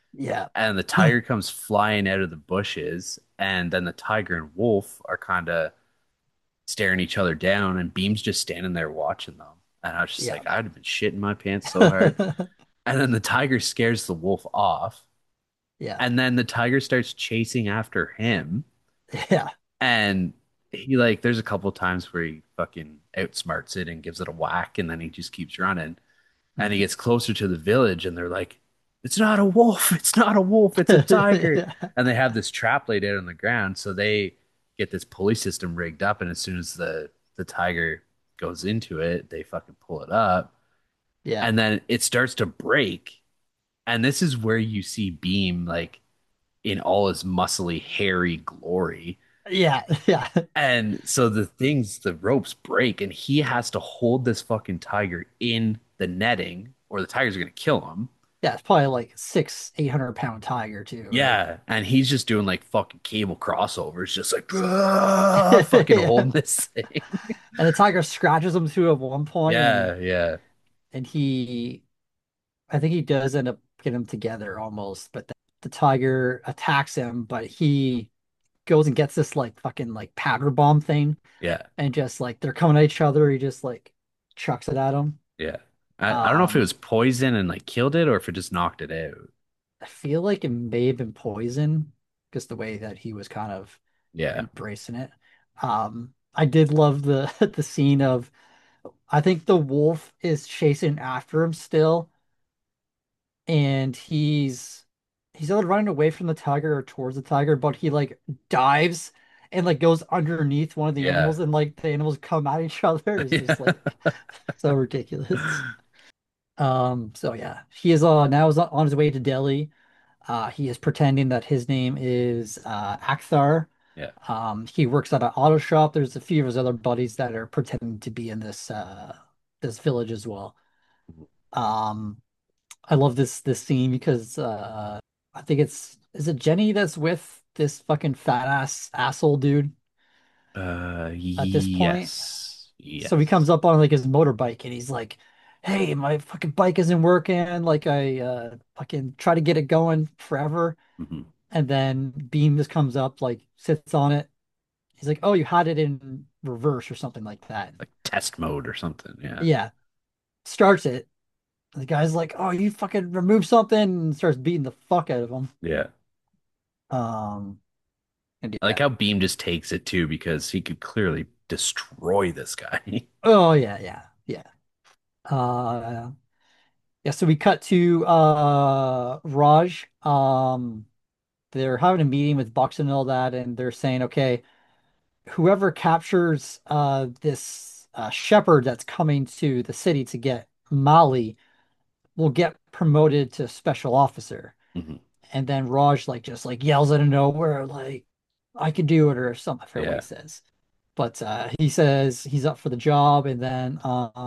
Speaker 3: Yeah.
Speaker 2: and the tiger comes flying out of the bushes, and then the tiger and wolf are kind of staring each other down, and Beam's just standing there watching them. And I was just
Speaker 3: Yeah.
Speaker 2: like, I'd have been shitting my pants so hard. And then the tiger scares the wolf off,
Speaker 3: Yeah.
Speaker 2: and then the tiger starts chasing after him,
Speaker 3: Yeah.
Speaker 2: and he like there's a couple times where he fucking outsmarts it and gives it a whack, and then he just keeps running. And he
Speaker 3: Mhm.
Speaker 2: gets closer to the village, and they're like, "It's not a wolf! It's not a wolf! It's a tiger!"
Speaker 3: Yeah.
Speaker 2: And they have this trap laid out on the ground, so they get this pulley system rigged up, and as soon as the tiger goes into it, they fucking pull it up,
Speaker 3: Yeah.
Speaker 2: and then it starts to break. And this is where you see Beam like in all his muscly, hairy glory.
Speaker 3: Yeah. Yeah.
Speaker 2: And so the ropes break, and he has to hold this fucking tiger in the netting, or the tiger's gonna kill him.
Speaker 3: Yeah. It's probably like 800 pound tiger too, right?
Speaker 2: Yeah, and he's just doing like fucking cable crossovers, just like fucking
Speaker 3: Yeah.
Speaker 2: holding this thing.
Speaker 3: And the tiger scratches him too at one point,
Speaker 2: Yeah, yeah,
Speaker 3: and he, I think he does end up getting them together almost, but the tiger attacks him, but he goes and gets this like fucking like powder bomb thing,
Speaker 2: yeah,
Speaker 3: and just like they're coming at each other, he just like chucks it at him.
Speaker 2: yeah. I don't know if it
Speaker 3: Um,
Speaker 2: was poison and like killed it or if it just knocked it out.
Speaker 3: I feel like it may have been poison, because the way that he was kind of
Speaker 2: Yeah,
Speaker 3: embracing it. I did love the the scene of, I think the wolf is chasing after him still, and he's either running away from the tiger or towards the tiger, but he like dives and like goes underneath one of the
Speaker 2: yeah,
Speaker 3: animals, and like the animals come at each other. It's just
Speaker 2: yeah.
Speaker 3: like so ridiculous. So yeah, he is now is on his way to Delhi. He is pretending that his name is Akhtar.
Speaker 2: Yeah.
Speaker 3: He works at an auto shop. There's a few of his other buddies that are pretending to be in this village as well. Um, I love this scene because I think is it Jenny that's with this fucking fat ass asshole dude at this point?
Speaker 2: Yes,
Speaker 3: So he
Speaker 2: yes.
Speaker 3: comes up on like his motorbike, and he's like, "Hey, my fucking bike isn't working. Like I fucking try to get it going forever."
Speaker 2: Hmm.
Speaker 3: And then Beam just comes up, like sits on it. He's like, "Oh, you had it in reverse or something like that."
Speaker 2: Like test mode or something. Yeah,
Speaker 3: Yeah, starts it. The guy's like, "Oh, you fucking remove something," and starts beating the fuck out of him.
Speaker 2: yeah.
Speaker 3: Um, and
Speaker 2: I like
Speaker 3: yeah.
Speaker 2: how Beam just takes it too because he could clearly destroy this guy.
Speaker 3: Oh yeah, yeah, yeah. Yeah, so we cut to Raj. They're having a meeting with Bucks and all that, and they're saying, okay, whoever captures this shepherd that's coming to the city to get Mali will get promoted to special officer.
Speaker 2: Hmm.
Speaker 3: And then Raj like just like yells out of nowhere, like, I could do it, or something. I forget what he
Speaker 2: Yeah.
Speaker 3: says. But he says he's up for the job, and then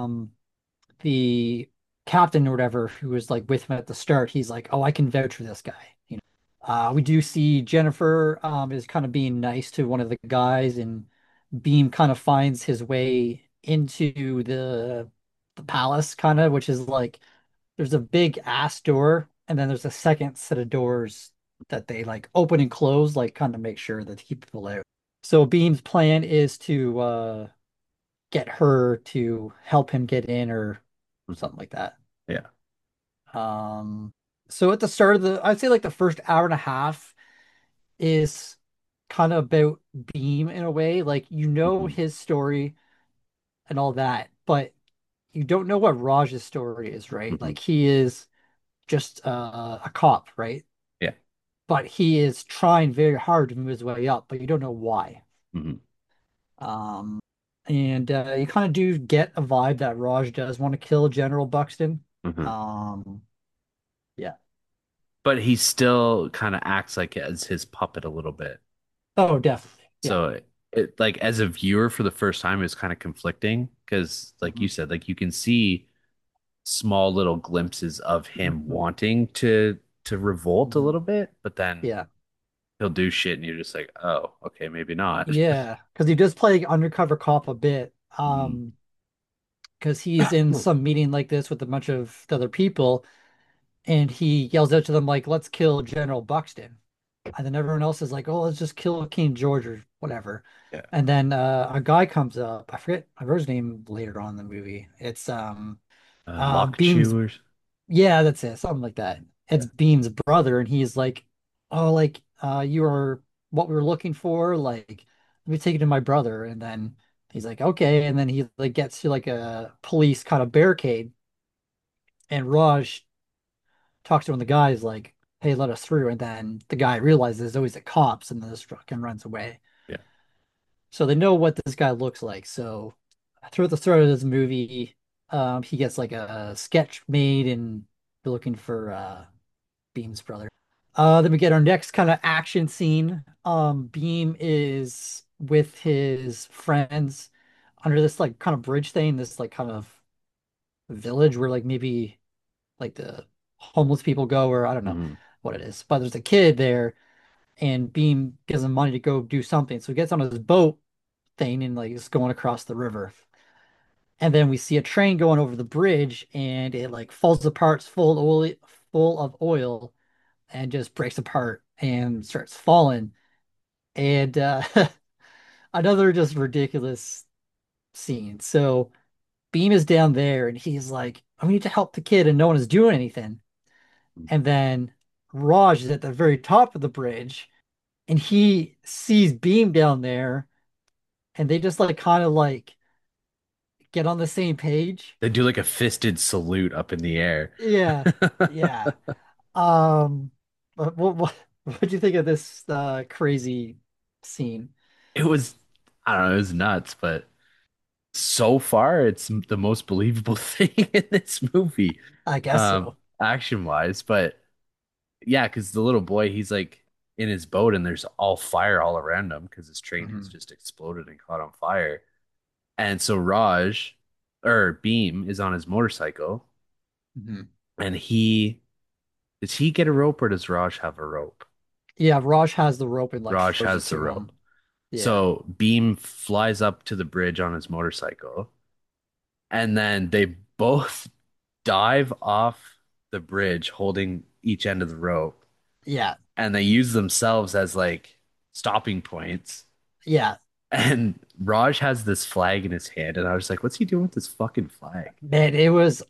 Speaker 3: the captain or whatever who was like with him at the start, he's like, "Oh, I can vouch for this guy." We do see Jennifer is kind of being nice to one of the guys, and Beam kind of finds his way into the palace, kind of, which is like there's a big ass door, and then there's a second set of doors that they like open and close, like kind of make sure that to keep people out. So Beam's plan is to get her to help him get in or
Speaker 2: Hmm.
Speaker 3: something like that.
Speaker 2: Yeah.
Speaker 3: Um, so at the start of I'd say like the first hour and a half is kind of about Beam in a way. Like you know
Speaker 2: Hmm.
Speaker 3: his story and all that, but you don't know what Raj's story is, right?
Speaker 2: Hmm.
Speaker 3: Like he is just a cop, right?
Speaker 2: Yeah.
Speaker 3: But he is trying very hard to move his way up, but you don't know why.
Speaker 2: Hmm.
Speaker 3: Um, and you kind of do get a vibe that Raj does want to kill General Buxton.
Speaker 2: Hmm.
Speaker 3: Um, yeah.
Speaker 2: But he still kind of acts like as his puppet a little bit.
Speaker 3: Oh, definitely. Yeah.
Speaker 2: So like as a viewer for the first time, it's kind of conflicting because, like you
Speaker 3: Mhm.
Speaker 2: said, like you can see small little glimpses of him
Speaker 3: Mhm.
Speaker 2: wanting to revolt a
Speaker 3: Mhm.
Speaker 2: little bit, but then
Speaker 3: Yeah.
Speaker 2: he'll do shit and you're just like, oh, okay, maybe not.
Speaker 3: Yeah. Because he does play undercover cop a bit.
Speaker 2: Mhm.
Speaker 3: Because he's in some meeting like this with a bunch of other people, and he yells out to them like, "Let's kill General Buxton." And then everyone else is like, "Oh, let's just kill King George or whatever."
Speaker 2: Yeah.
Speaker 3: And then a guy comes up. I forget his name later on in the movie. It's
Speaker 2: Lock
Speaker 3: Beam's.
Speaker 2: chewers.
Speaker 3: Yeah, that's it. Something like that. It's
Speaker 2: Yeah.
Speaker 3: Beam's brother, and he's like, "Oh, like you are what we were looking for. Like, let me take it to my brother." And then he's like, "Okay." And then he like gets to like a police kind of barricade, and Raj talks to one of the guys like, "Hey, let us through." And then the guy realizes there's always the cops, and then this truck and runs away.
Speaker 2: Yeah.
Speaker 3: So they know what this guy looks like. So throughout the start of this movie, he gets like a sketch made, and they're looking for Beam's brother. Then we get our next kind of action scene. Beam is with his friends under this like kind of bridge thing, this like kind of village where like maybe like the homeless people go, or I don't know
Speaker 2: Hmm.
Speaker 3: what it is. But there's a kid there, and Beam gives him money to go do something. So he gets on his boat thing and like is going across the river. And then we see a train going over the bridge, and it like falls apart, it's full of oil, and just breaks apart and starts falling. And another just ridiculous scene. So Beam is down there, and he's like, "I need to help the kid," and no one is doing anything. And then Raj is at the very top of the bridge, and he sees Beam down there, and they just like kind of like get on the same page.
Speaker 2: They do like a fisted salute up in the air.
Speaker 3: Yeah, yeah. Um, what do you think of this crazy scene?
Speaker 2: It was, I don't know, it was nuts, but so far it's the most believable thing in this movie,
Speaker 3: I guess so.
Speaker 2: action wise. But yeah, because the little boy, he's like in his boat and there's all fire all around him because his train has
Speaker 3: Hmm.
Speaker 2: just exploded and caught on fire. And so Raj or Beam is on his motorcycle
Speaker 3: Hmm.
Speaker 2: and he does he get a rope or does Raj have a rope?
Speaker 3: Yeah, Raj has the rope and like
Speaker 2: Raj
Speaker 3: throws it
Speaker 2: has the
Speaker 3: to him.
Speaker 2: rope.
Speaker 3: Yeah,
Speaker 2: So Beam flies up to the bridge on his motorcycle and then they both dive off the bridge holding each end of the rope
Speaker 3: yeah,
Speaker 2: and they use themselves as like stopping points.
Speaker 3: yeah.
Speaker 2: And Raj has this flag in his hand, and I was like, what's he doing with this fucking flag?
Speaker 3: Man, it was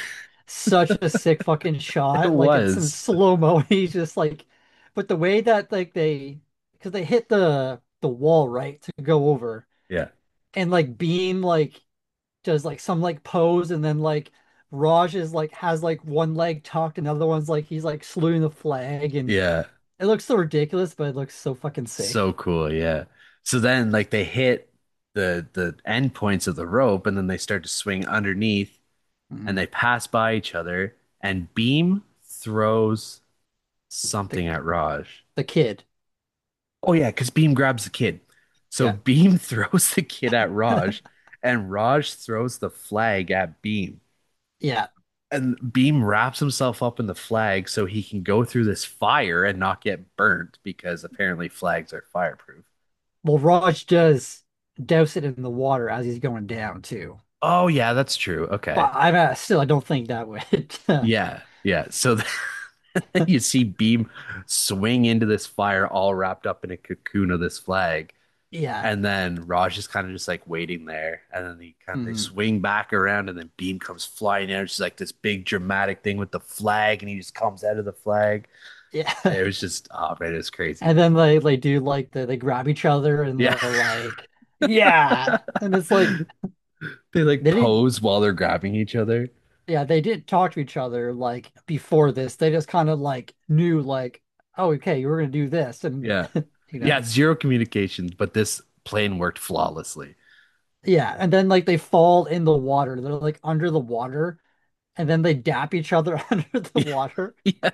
Speaker 3: such a sick fucking
Speaker 2: It
Speaker 3: shot. Like it's in
Speaker 2: was.
Speaker 3: slow-mo. He's just like, but the way that like because they hit the wall right to go over,
Speaker 2: Yeah.
Speaker 3: and like Beam like does like some like pose, and then like Raj is like has like one leg tucked and the other one's like he's like saluting the flag, and
Speaker 2: Yeah.
Speaker 3: it looks so ridiculous, but it looks so fucking sick.
Speaker 2: So cool. Yeah. So then like they hit the end points of the rope and then they start to swing underneath and
Speaker 3: Mhm.
Speaker 2: they pass by each other and Beam throws
Speaker 3: The
Speaker 2: something at Raj.
Speaker 3: the kid.
Speaker 2: Oh yeah, because Beam grabs the kid. So
Speaker 3: Yeah.
Speaker 2: Beam throws the kid at Raj and Raj throws the flag at Beam.
Speaker 3: Yeah.
Speaker 2: And Beam wraps himself up in the flag so he can go through this fire and not get burnt because apparently flags are fireproof.
Speaker 3: Well, Raj does douse it in the water as he's going down too.
Speaker 2: Oh yeah, that's true. Okay.
Speaker 3: But I don't think that would.
Speaker 2: Yeah, yeah. So then you see Beam swing into this fire all wrapped up in a cocoon of this flag.
Speaker 3: Yeah.
Speaker 2: And then Raj is kind of just like waiting there. And then they
Speaker 3: Mhm.
Speaker 2: swing back around and then Beam comes flying in. It's just like this big dramatic thing with the flag and he just comes out of the flag.
Speaker 3: Yeah.
Speaker 2: It was just oh man, it was crazy.
Speaker 3: And then they do like they grab each other, and
Speaker 2: Yeah.
Speaker 3: they're like, yeah. And it's like
Speaker 2: They like
Speaker 3: they didn't
Speaker 2: pose while they're grabbing each other.
Speaker 3: yeah, they didn't talk to each other like before this. They just kind of like knew like, oh, okay, we're gonna do this, and
Speaker 2: Yeah.
Speaker 3: you
Speaker 2: Yeah,
Speaker 3: know.
Speaker 2: zero communication, but this plane worked flawlessly.
Speaker 3: Yeah, and then like they fall in the water. They're like under the water, and then they dap each other under the water.
Speaker 2: Yeah.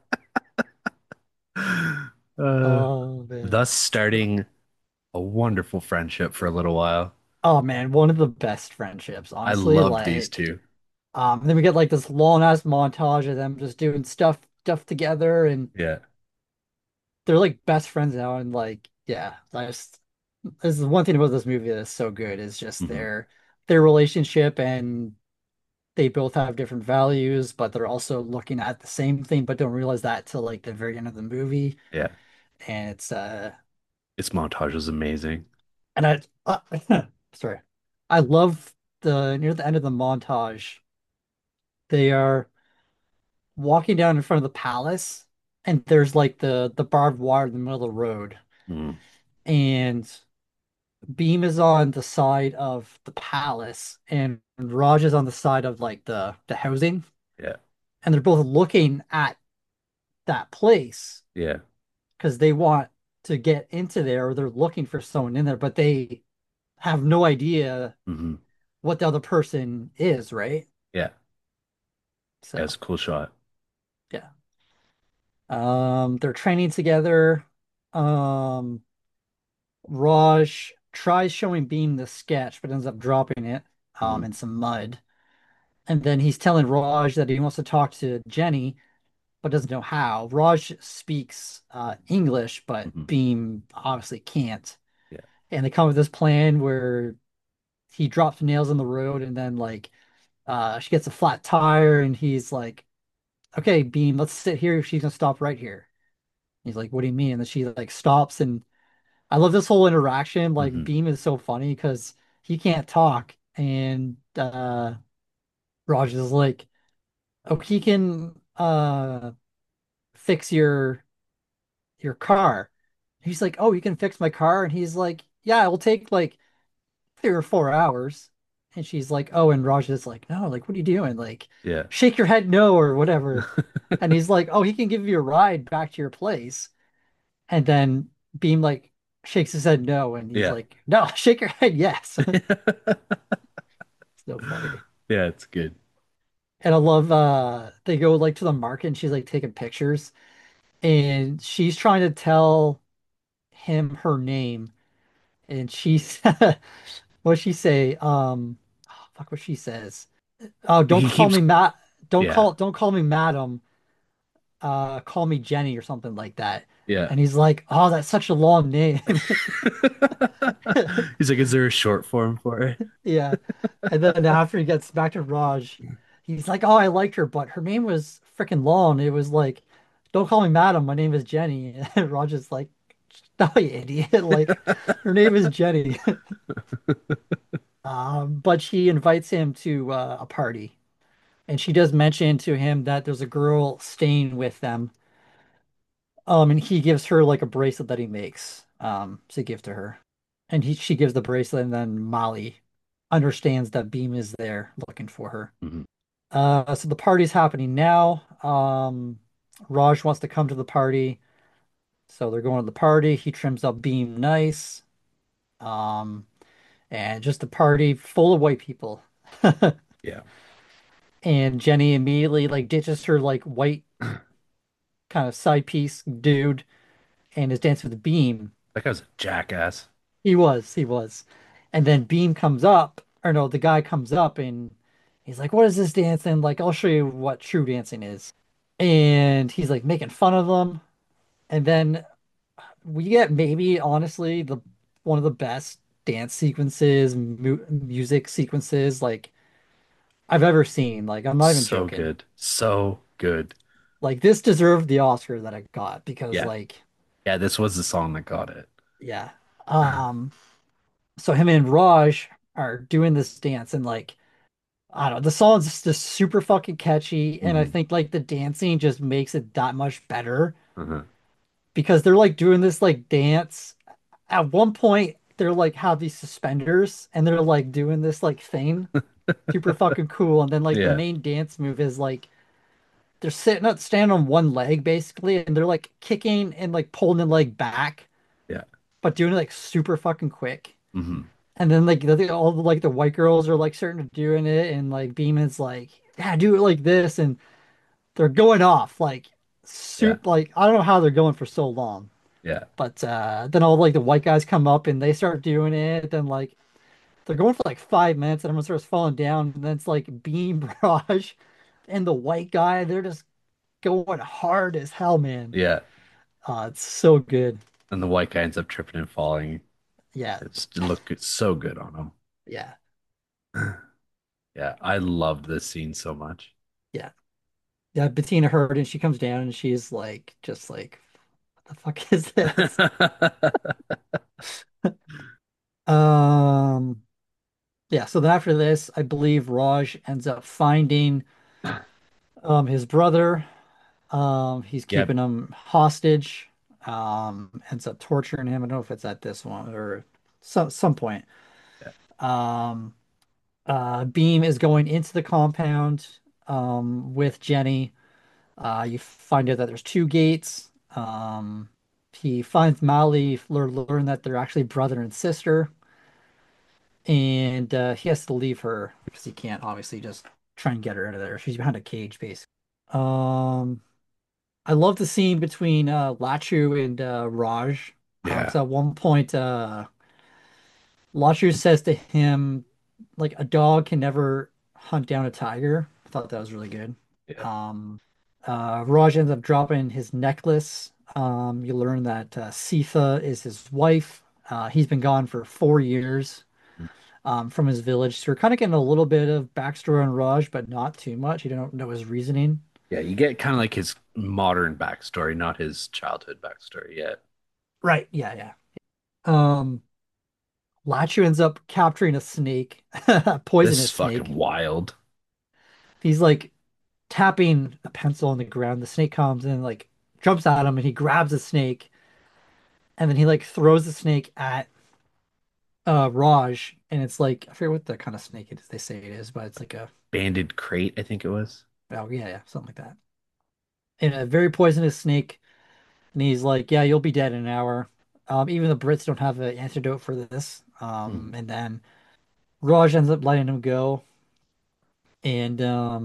Speaker 2: Uh,
Speaker 3: Oh man.
Speaker 2: thus starting a wonderful friendship for a little while.
Speaker 3: Oh man, one of the best friendships,
Speaker 2: I
Speaker 3: honestly.
Speaker 2: loved these
Speaker 3: Like,
Speaker 2: two.
Speaker 3: then we get like this long ass montage of them just doing stuff together, and
Speaker 2: Yeah.
Speaker 3: they're like best friends now. And like, yeah, I just this is one thing about this movie that's so good is just
Speaker 2: Hmm.
Speaker 3: their relationship, and they both have different values, but they're also looking at the same thing, but don't realize that till like the very end of the movie.
Speaker 2: Yeah.
Speaker 3: And it's
Speaker 2: Its montage was amazing.
Speaker 3: and I sorry. I love the near the end of the montage. They are walking down in front of the palace, and there's like the barbed wire in the middle of the road.
Speaker 2: Mm,
Speaker 3: And Beam is on the side of the palace, and Raj is on the side of like the housing,
Speaker 2: yeah.
Speaker 3: and they're both looking at that place
Speaker 2: Yeah.
Speaker 3: because they want to get into there, or they're looking for someone in there, but they have no idea
Speaker 2: Hmm.
Speaker 3: what the other person is, right?
Speaker 2: Yeah. Yeah, it's
Speaker 3: So
Speaker 2: a cool shot.
Speaker 3: yeah. They're training together. Um, Raj tries showing Beam the sketch, but ends up dropping it
Speaker 2: Hmm.
Speaker 3: in some mud. And then he's telling Raj that he wants to talk to Jenny, but doesn't know how. Raj speaks English, but
Speaker 2: Hmm.
Speaker 3: Beam obviously can't.
Speaker 2: Yeah.
Speaker 3: And they come up with this plan where he drops nails on the road, and then like she gets a flat tire, and he's like, "Okay, Beam, let's sit here. She's gonna stop right here." He's like, "What do you mean?" And then she like stops, and I love this whole interaction. Like
Speaker 2: Hmm.
Speaker 3: Beam is so funny because he can't talk, and Raj is like, "Oh, he can fix your car." He's like, "Oh, you can fix my car?" And he's like, "Yeah, it will take like 3 or 4 hours." And she's like, "Oh," and Raj is like, "No, like, what are you doing? Like,
Speaker 2: Yeah.
Speaker 3: shake your head no or whatever." And he's like, "Oh, he can give you a ride back to your place." And then Beam like shakes his head no, and he's
Speaker 2: Yeah.
Speaker 3: like, "No, shake your head yes." So funny.
Speaker 2: Yeah, it's good.
Speaker 3: And I love they go like to the market, and she's like taking pictures, and she's trying to tell him her name, and she's what she say? Oh, fuck what she says. Oh, don't
Speaker 2: He
Speaker 3: call
Speaker 2: keeps,
Speaker 3: me Matt.
Speaker 2: yeah.
Speaker 3: Don't call me Madam. Call me Jenny or something like that.
Speaker 2: Yeah.
Speaker 3: And he's like, "Oh, that's such a long name."
Speaker 2: He's like, is there a short form for it?
Speaker 3: Yeah. And then after he gets back to Raj, he's like, "Oh, I liked her, but her name was freaking long. It was like, don't call me Madam. My name is Jenny." And Raj is like, "No, you idiot. Like, her name is Jenny." But she invites him to a party. And she does mention to him that there's a girl staying with them. And he gives her like a bracelet that he makes, to give to her. And she gives the bracelet, and then Molly understands that Beam is there looking for her.
Speaker 2: Mhm.
Speaker 3: So the party's happening now. Raj wants to come to the party, so they're going to the party. He trims up Beam nice. Um, and just a party full of white people.
Speaker 2: Yeah.
Speaker 3: And Jenny immediately like ditches her like white kind of side piece dude and is dancing with Beam.
Speaker 2: That guy's a jackass.
Speaker 3: He was. And then Beam comes up, or no, the guy comes up, and he's like, "What is this dancing? Like, I'll show you what true dancing is." And he's like making fun of them. And then we get maybe honestly the one of the best dance sequences, music sequences like I've ever seen. Like, I'm not even
Speaker 2: So
Speaker 3: joking.
Speaker 2: good. So good.
Speaker 3: Like, this deserved the Oscar that I got because
Speaker 2: Yeah.
Speaker 3: like
Speaker 2: Yeah, this was the song that got it.
Speaker 3: yeah. Um so him and Raj are doing this dance, and like I don't know, the song's just super fucking catchy, and I
Speaker 2: Hmm.
Speaker 3: think like the dancing just makes it that much better
Speaker 2: Uh-huh.
Speaker 3: because they're like doing this like dance. At one point, they're like have these suspenders, and they're like doing this like thing, super fucking cool. And then like the
Speaker 2: Yeah.
Speaker 3: main dance move is like they're sitting up, standing on one leg basically, and they're like kicking and like pulling the leg back,
Speaker 2: Yeah.
Speaker 3: but doing it like super fucking quick.
Speaker 2: Hmm.
Speaker 3: And then like all the like the white girls are like starting to doing it, and like Beeman's like, "Yeah, do it like this," and they're going off like
Speaker 2: Yeah.
Speaker 3: soup. Like I don't know how they're going for so long,
Speaker 2: Yeah.
Speaker 3: but then all like the white guys come up and they start doing it. Then like they're going for like 5 minutes, and everyone starts falling down. And then it's like Beam, Raj, and the white guy. They're just going hard as hell, man.
Speaker 2: Yeah.
Speaker 3: It's so good.
Speaker 2: And the white guy ends up tripping and falling.
Speaker 3: Yeah,
Speaker 2: It looked so good on
Speaker 3: yeah.
Speaker 2: him. Yeah, I loved this scene so much.
Speaker 3: Yeah. Yeah, Bettina heard and she comes down and she's like just like what the fuck is this? Um yeah, so then after this, I believe Raj ends up finding his brother. He's
Speaker 2: Yep.
Speaker 3: keeping him hostage. Ends up torturing him. I don't know if it's at this one or some point.
Speaker 2: Yeah.
Speaker 3: Um Beam is going into the compound with Jenny. You find out that there's two gates. He finds Mali, learn that they're actually brother and sister, and he has to leave her because he can't obviously just try and get her out of there. She's behind a cage, basically. Um, I love the scene between Lachu and Raj.
Speaker 2: Yeah.
Speaker 3: So at one point, Lachu says to him, like, a dog can never hunt down a tiger. I thought that was really good.
Speaker 2: Yeah.
Speaker 3: Um, Raj ends up dropping his necklace. You learn that Sitha is his wife. He's been gone for 4 years from his village. So we're kind of getting a little bit of backstory on Raj, but not too much. You don't know his reasoning.
Speaker 2: Yeah, you get kind of like his modern backstory, not his childhood backstory yet.
Speaker 3: Right. Yeah, yeah. Um, Lachu ends up capturing a snake, a
Speaker 2: This is
Speaker 3: poisonous
Speaker 2: fucking
Speaker 3: snake.
Speaker 2: wild.
Speaker 3: He's like tapping a pencil on the ground. The snake comes and like jumps at him and he grabs the snake and then he like throws the snake at Raj and it's like I forget what the kind of snake it is they say it is, but it's like a
Speaker 2: Banded crate, I think it was.
Speaker 3: oh yeah, yeah, something like that. And a very poisonous snake. And he's like, yeah, you'll be dead in an hour. Even the Brits don't have an antidote for this.
Speaker 2: Hmm.
Speaker 3: And then Raj ends up letting him go. And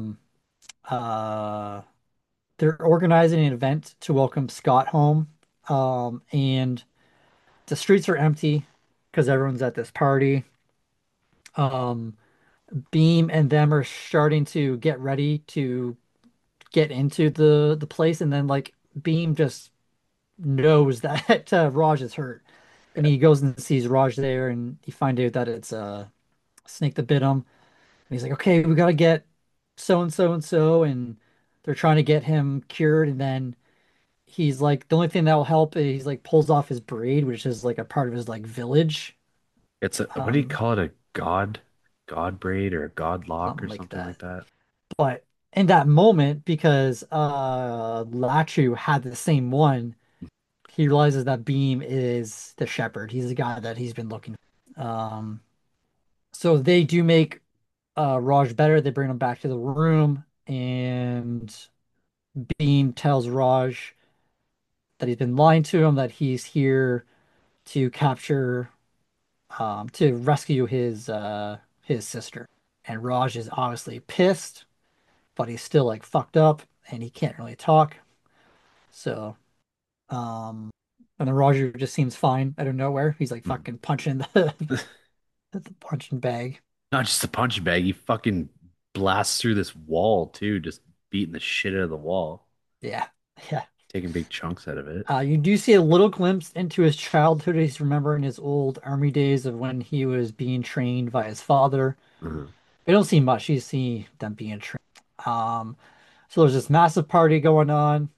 Speaker 3: uh, they're organizing an event to welcome Scott home. And the streets are empty because everyone's at this party. Um, Beam and them are starting to get ready to get into the place, and then like Beam just knows that Raj is hurt, and
Speaker 2: Yeah.
Speaker 3: he goes and sees Raj there, and he finds out that it's a snake that bit him. And he's like, "Okay, we gotta get so and so and so," and they're trying to get him cured, and then he's like, the only thing that will help is he's like pulls off his braid, which is like a part of his like village,
Speaker 2: It's a, what do you
Speaker 3: um,
Speaker 2: call it? A god braid or a god lock
Speaker 3: something
Speaker 2: or
Speaker 3: like
Speaker 2: something
Speaker 3: that.
Speaker 2: like that.
Speaker 3: But in that moment, because Lachu had the same one, he realizes that Beam is the shepherd. He's the guy that he's been looking for. So they do make Raj better. They bring him back to the room, and Beam tells Raj that he's been lying to him, that he's here to capture, to rescue his sister. And Raj is obviously pissed, but he's still like fucked up, and he can't really talk. So, and then Roger just seems fine out of nowhere. He's like
Speaker 2: Hmm.
Speaker 3: fucking punching the punching bag.
Speaker 2: Not just a punching bag, he fucking blasts through this wall too, just beating the shit out of the wall,
Speaker 3: Yeah, yeah.
Speaker 2: taking big chunks out of it.
Speaker 3: You do see a little glimpse into his childhood. He's remembering his old army days of when he was being trained by his father.
Speaker 2: Uh-huh.
Speaker 3: We don't see much. You see them being trained. Um, so there's this massive party going on.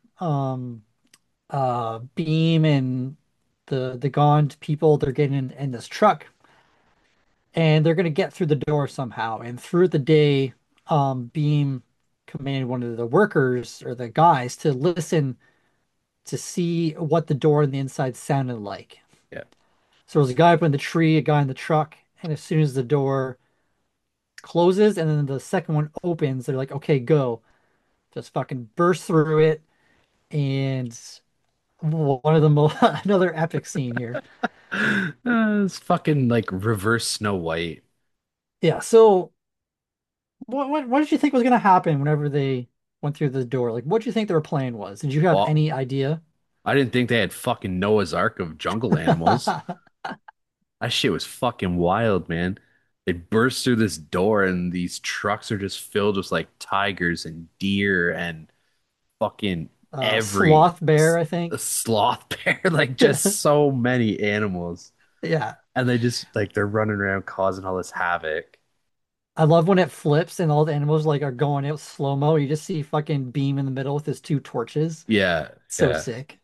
Speaker 3: Beam and the Gond people, they're getting in this truck and they're gonna get through the door somehow. And through the day, Beam commanded one of the workers or the guys to listen to see what the door on the inside sounded like.
Speaker 2: Yeah.
Speaker 3: So there was a guy up in the tree, a guy in the truck, and as soon as the door closes and then the second one opens, they're like, okay, go. Just fucking burst through it. And one of the most another epic scene here.
Speaker 2: It's fucking like reverse Snow White.
Speaker 3: Yeah, so what did you think was gonna happen whenever they went through the door? Like what did you think their plan was? Did you have
Speaker 2: Well,
Speaker 3: any idea?
Speaker 2: I didn't think they had fucking Noah's Ark of jungle animals. That shit was fucking wild, man. They burst through this door and these trucks are just filled with like tigers and deer and fucking every
Speaker 3: Sloth Bear,
Speaker 2: s-
Speaker 3: I
Speaker 2: a
Speaker 3: think.
Speaker 2: sloth bear, like just so many animals.
Speaker 3: Yeah.
Speaker 2: And they just like they're running around causing all this havoc.
Speaker 3: I love when it flips and all the animals like are going out slow-mo. You just see fucking Beam in the middle with his two torches.
Speaker 2: Yeah,
Speaker 3: So
Speaker 2: yeah.
Speaker 3: sick.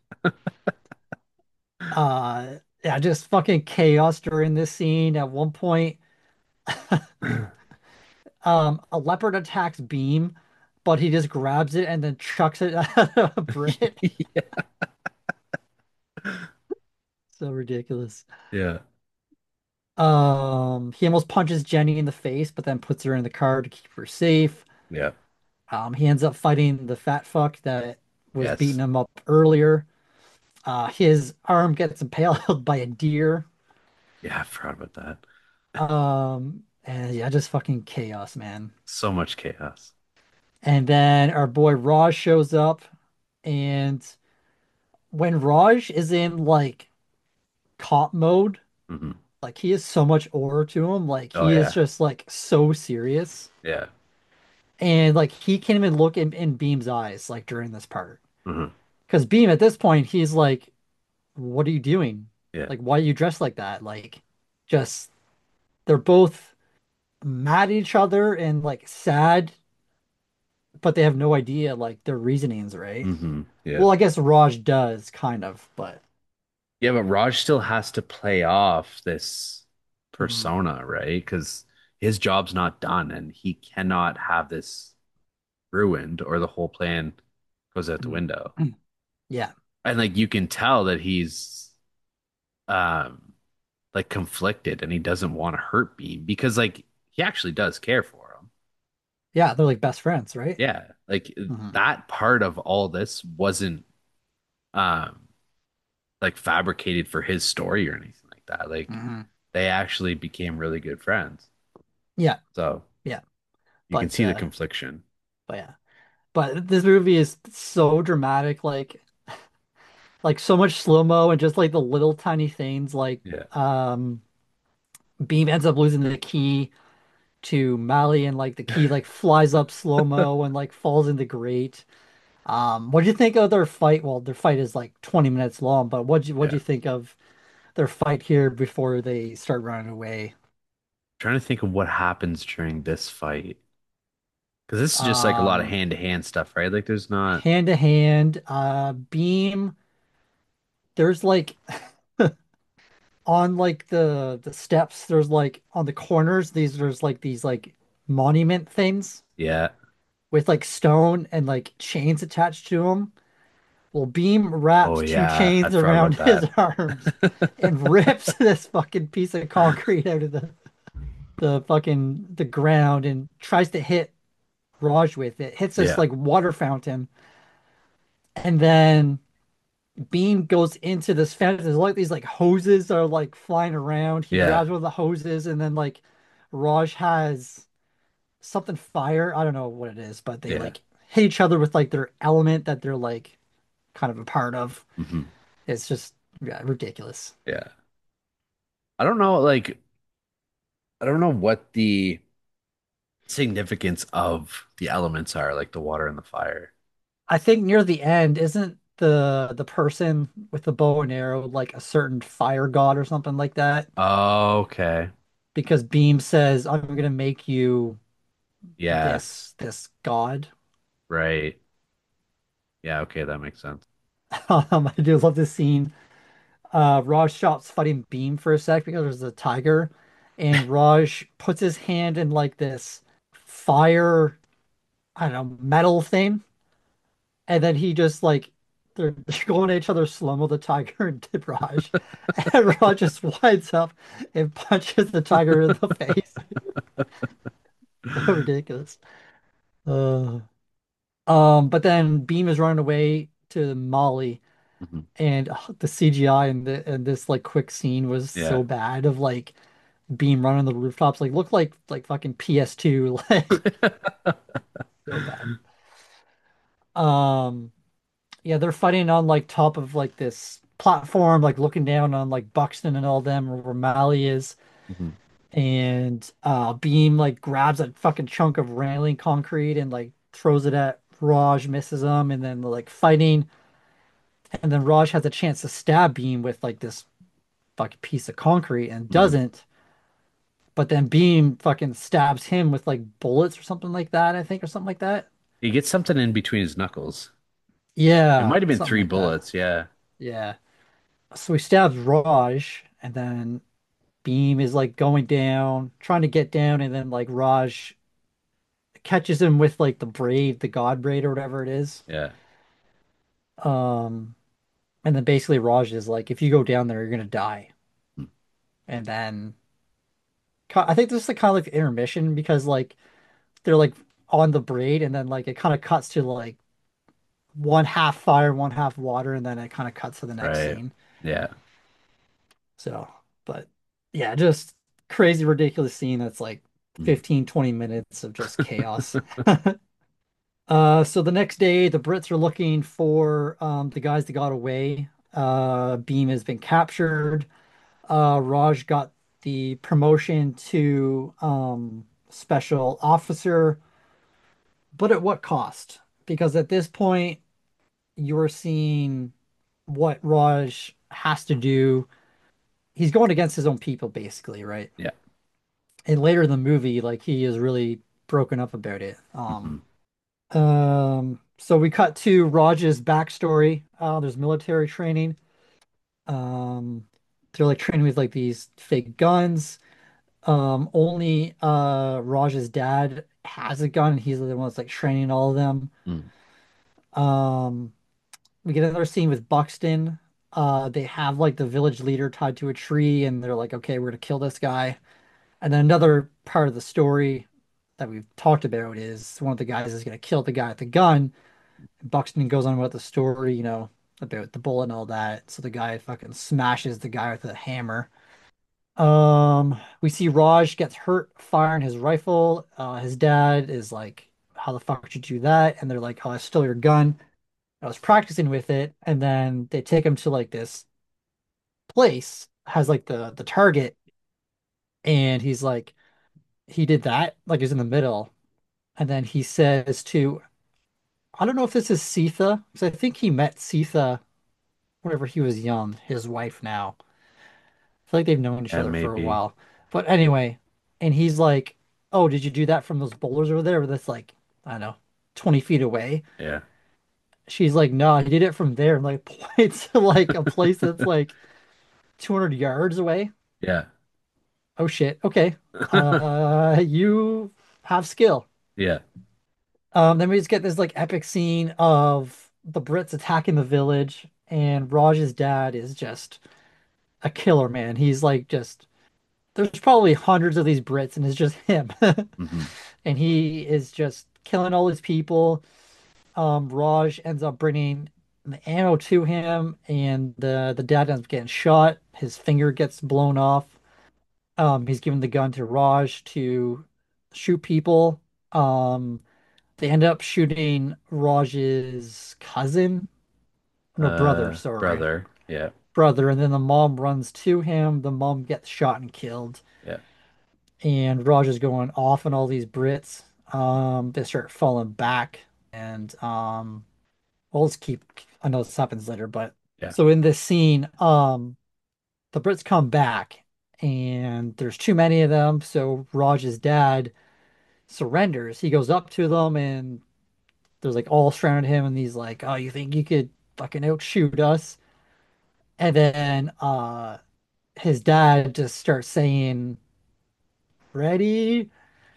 Speaker 3: Yeah, just fucking chaos during this scene. At one point, a leopard attacks Beam, but he just grabs it and then chucks it at a Brit.
Speaker 2: Yeah.
Speaker 3: So ridiculous.
Speaker 2: Yeah.
Speaker 3: He almost punches Jenny in the face, but then puts her in the car to keep her safe.
Speaker 2: Yeah.
Speaker 3: He ends up fighting the fat fuck that was beating
Speaker 2: Yes.
Speaker 3: him up earlier. His arm gets impaled by a deer.
Speaker 2: Yeah, I forgot about that.
Speaker 3: And yeah, just fucking chaos, man.
Speaker 2: So much chaos.
Speaker 3: And then our boy Raj shows up, and when Raj is in like cop mode,
Speaker 2: Hmm.
Speaker 3: like he has so much aura to him, like
Speaker 2: Oh
Speaker 3: he is
Speaker 2: yeah.
Speaker 3: just like so serious.
Speaker 2: Yeah.
Speaker 3: And like he can't even look in Beam's eyes like during this part.
Speaker 2: Hmm.
Speaker 3: Because Beam at this point, he's like, what are you doing?
Speaker 2: Yeah.
Speaker 3: Like, why are you dressed like that? Like, just they're both mad at each other and like sad, but they have no idea like their reasonings, right?
Speaker 2: Yeah.
Speaker 3: Well, I guess Raj does kind of, but
Speaker 2: Yeah, but Raj still has to play off this
Speaker 3: mm,
Speaker 2: persona, right? Because his job's not done and he cannot have this ruined or the whole plan goes out the
Speaker 3: mm,
Speaker 2: window.
Speaker 3: yeah,
Speaker 2: And like you can tell that he's um like conflicted and he doesn't want to hurt Beam because like he actually does care for him.
Speaker 3: yeah, they're like best friends, right?
Speaker 2: Yeah, like
Speaker 3: Hmm.
Speaker 2: that part of all this wasn't um like fabricated for his story or anything like that. Like
Speaker 3: Hmm.
Speaker 2: they actually became really good friends.
Speaker 3: Yeah,
Speaker 2: So
Speaker 3: yeah,
Speaker 2: you can
Speaker 3: but
Speaker 2: see the confliction.
Speaker 3: yeah, but this movie is so dramatic, like so much slow-mo and just like the little tiny things, like
Speaker 2: Yeah.
Speaker 3: Beam ends up losing the key to Mally, and like the key like flies up slow-mo and like falls in the grate. What do you think of their fight? Well, their fight is like 20 minutes long, but what'd you
Speaker 2: Yeah.
Speaker 3: think of their fight here before they start running away?
Speaker 2: Trying to think of what happens during this fight. Because this is just like a lot of
Speaker 3: Um,
Speaker 2: hand-to-hand stuff, right? Like there's not.
Speaker 3: Hand to hand, Beam, there's like on like the steps, there's like on the corners, there's like these like monument things
Speaker 2: Yeah.
Speaker 3: with like stone and like chains attached to them. Well, Beam
Speaker 2: Oh
Speaker 3: wraps two
Speaker 2: yeah, I
Speaker 3: chains
Speaker 2: forgot
Speaker 3: around
Speaker 2: about
Speaker 3: his
Speaker 2: that.
Speaker 3: arms and rips this fucking piece of concrete out of the fucking the ground and tries to hit Raj with it. Hits this
Speaker 2: Yeah.
Speaker 3: like water fountain, and then Beam goes into this fountain. There's like these like hoses are like flying around. He
Speaker 2: Yeah.
Speaker 3: grabs one of the hoses, and then like Raj has something fire. I don't know what it is, but they
Speaker 2: Yeah.
Speaker 3: like hit each other with like their element that they're like kind of a part of.
Speaker 2: Hmm.
Speaker 3: It's just yeah, ridiculous.
Speaker 2: Yeah. I don't know, like I don't know what the significance of the elements are, like the water and the fire.
Speaker 3: I think near the end, isn't the person with the bow and arrow like a certain fire god or something like that?
Speaker 2: Oh, okay.
Speaker 3: Because Beam says, "I'm gonna make you
Speaker 2: Yeah.
Speaker 3: this god."
Speaker 2: Right. Yeah, okay, that makes sense.
Speaker 3: I do love this scene. Raj stops fighting Beam for a sec because there's a tiger, and Raj puts his hand in like this fire, I don't know, metal thing, and then he just like they're going at each other slow-mo, the tiger and Raj, and Raj just winds up and punches the tiger in the face. So ridiculous. Uh, but then Beam is running away to Molly,
Speaker 2: Mhm.
Speaker 3: and the CGI in this like quick scene was
Speaker 2: Yeah.
Speaker 3: so bad of like Beam running the rooftops, like look like fucking PS2, like so bad. Um, yeah, they're fighting on like top of like this platform, like looking down on like Buxton and all them where Mally is.
Speaker 2: Mhm.
Speaker 3: And Beam like grabs a fucking chunk of railing concrete and like throws it at Raj, misses him, and then like fighting. And then Raj has a chance to stab Beam with like this fucking piece of concrete and
Speaker 2: Mhm.
Speaker 3: doesn't. but then Beam fucking stabs him with like bullets or something like that, I think, or something like that.
Speaker 2: He gets something in between his knuckles. It
Speaker 3: Yeah,
Speaker 2: might have been
Speaker 3: something
Speaker 2: three
Speaker 3: like that.
Speaker 2: bullets. Yeah.
Speaker 3: Yeah. So he stabs Raj, and then Beam is like going down, trying to get down, and then like Raj catches him with like the braid, the god braid or whatever it is.
Speaker 2: Yeah.
Speaker 3: Um, and then basically Raj is like, if you go down there, you're gonna die.
Speaker 2: Hmm.
Speaker 3: And then I think this is like kind of like intermission because like they're like on the braid, and then like it kind of cuts to like one half fire, one half water, and then it kind of cuts to the next
Speaker 2: Right.
Speaker 3: scene.
Speaker 2: Yeah.
Speaker 3: So, but yeah, just crazy, ridiculous scene that's like
Speaker 2: Hmm.
Speaker 3: 15, 20 minutes of just chaos. So the next day, the Brits are looking for the guys that got away. Beam has been captured. Raj got the promotion to special officer, but at what cost? Because at this point, you're seeing what Raj has to do. He's going against his own people, basically, right?
Speaker 2: Yeah.
Speaker 3: And later in the movie, like he is really broken up about it.
Speaker 2: Hmm.
Speaker 3: So we cut to Raj's backstory. There's military training. Um, they're like training with like these fake guns. Only Raj's dad has a gun. He's the one that's like training all of them.
Speaker 2: Mm.
Speaker 3: Um, we get another scene with Buxton. They have like the village leader tied to a tree, and they're like, okay, we're gonna kill this guy. And then another part of the story that we've talked about is one of the guys is gonna kill the guy with the gun. Buxton goes on about the story, about the bullet and all that. So the guy fucking smashes the guy with a hammer. We see Raj gets hurt firing his rifle. His dad is like, "How the fuck did you do that?" And they're like, "Oh, I stole your gun. I was practicing with it." And then they take him to like this place, has like the target, and he's like, he did that, like he's in the middle. And then he says to, I don't know if this is Sitha, because I think he met Sitha whenever he was young, his wife now. I feel like they've known each
Speaker 2: Yeah,
Speaker 3: other for a
Speaker 2: maybe.
Speaker 3: while. But anyway, and he's like, "Oh, did you do that from those boulders over there? That's like, I don't know, 20 feet away."
Speaker 2: Yeah.
Speaker 3: She's like, "No, I did it from there," and like points to like a place that's like 200 yards away.
Speaker 2: Yeah.
Speaker 3: Oh shit. Okay. You have skill.
Speaker 2: Yeah.
Speaker 3: Then we just get this like epic scene of the Brits attacking the village, and Raj's dad is just a killer, man. He's like just there's probably hundreds of these Brits, and it's just him.
Speaker 2: Hmm.
Speaker 3: And he is just killing all his people. Raj ends up bringing the ammo to him, and the dad ends up getting shot. His finger gets blown off. He's given the gun to Raj to shoot people. Um, they end up shooting Raj's cousin, no, brother, sorry,
Speaker 2: Brother. Yeah.
Speaker 3: brother. And then the mom runs to him. The mom gets shot and killed.
Speaker 2: Yeah.
Speaker 3: And Raj is going off on all these Brits. They start falling back, and we'll just keep. I know this happens later, but
Speaker 2: Yeah.
Speaker 3: so in this scene, the Brits come back, and there's too many of them. So Raj's dad surrenders. He goes up to them, and there's like all surrounded him, and he's like, "Oh, you think you could fucking outshoot us?" And then his dad just starts saying, "Ready?"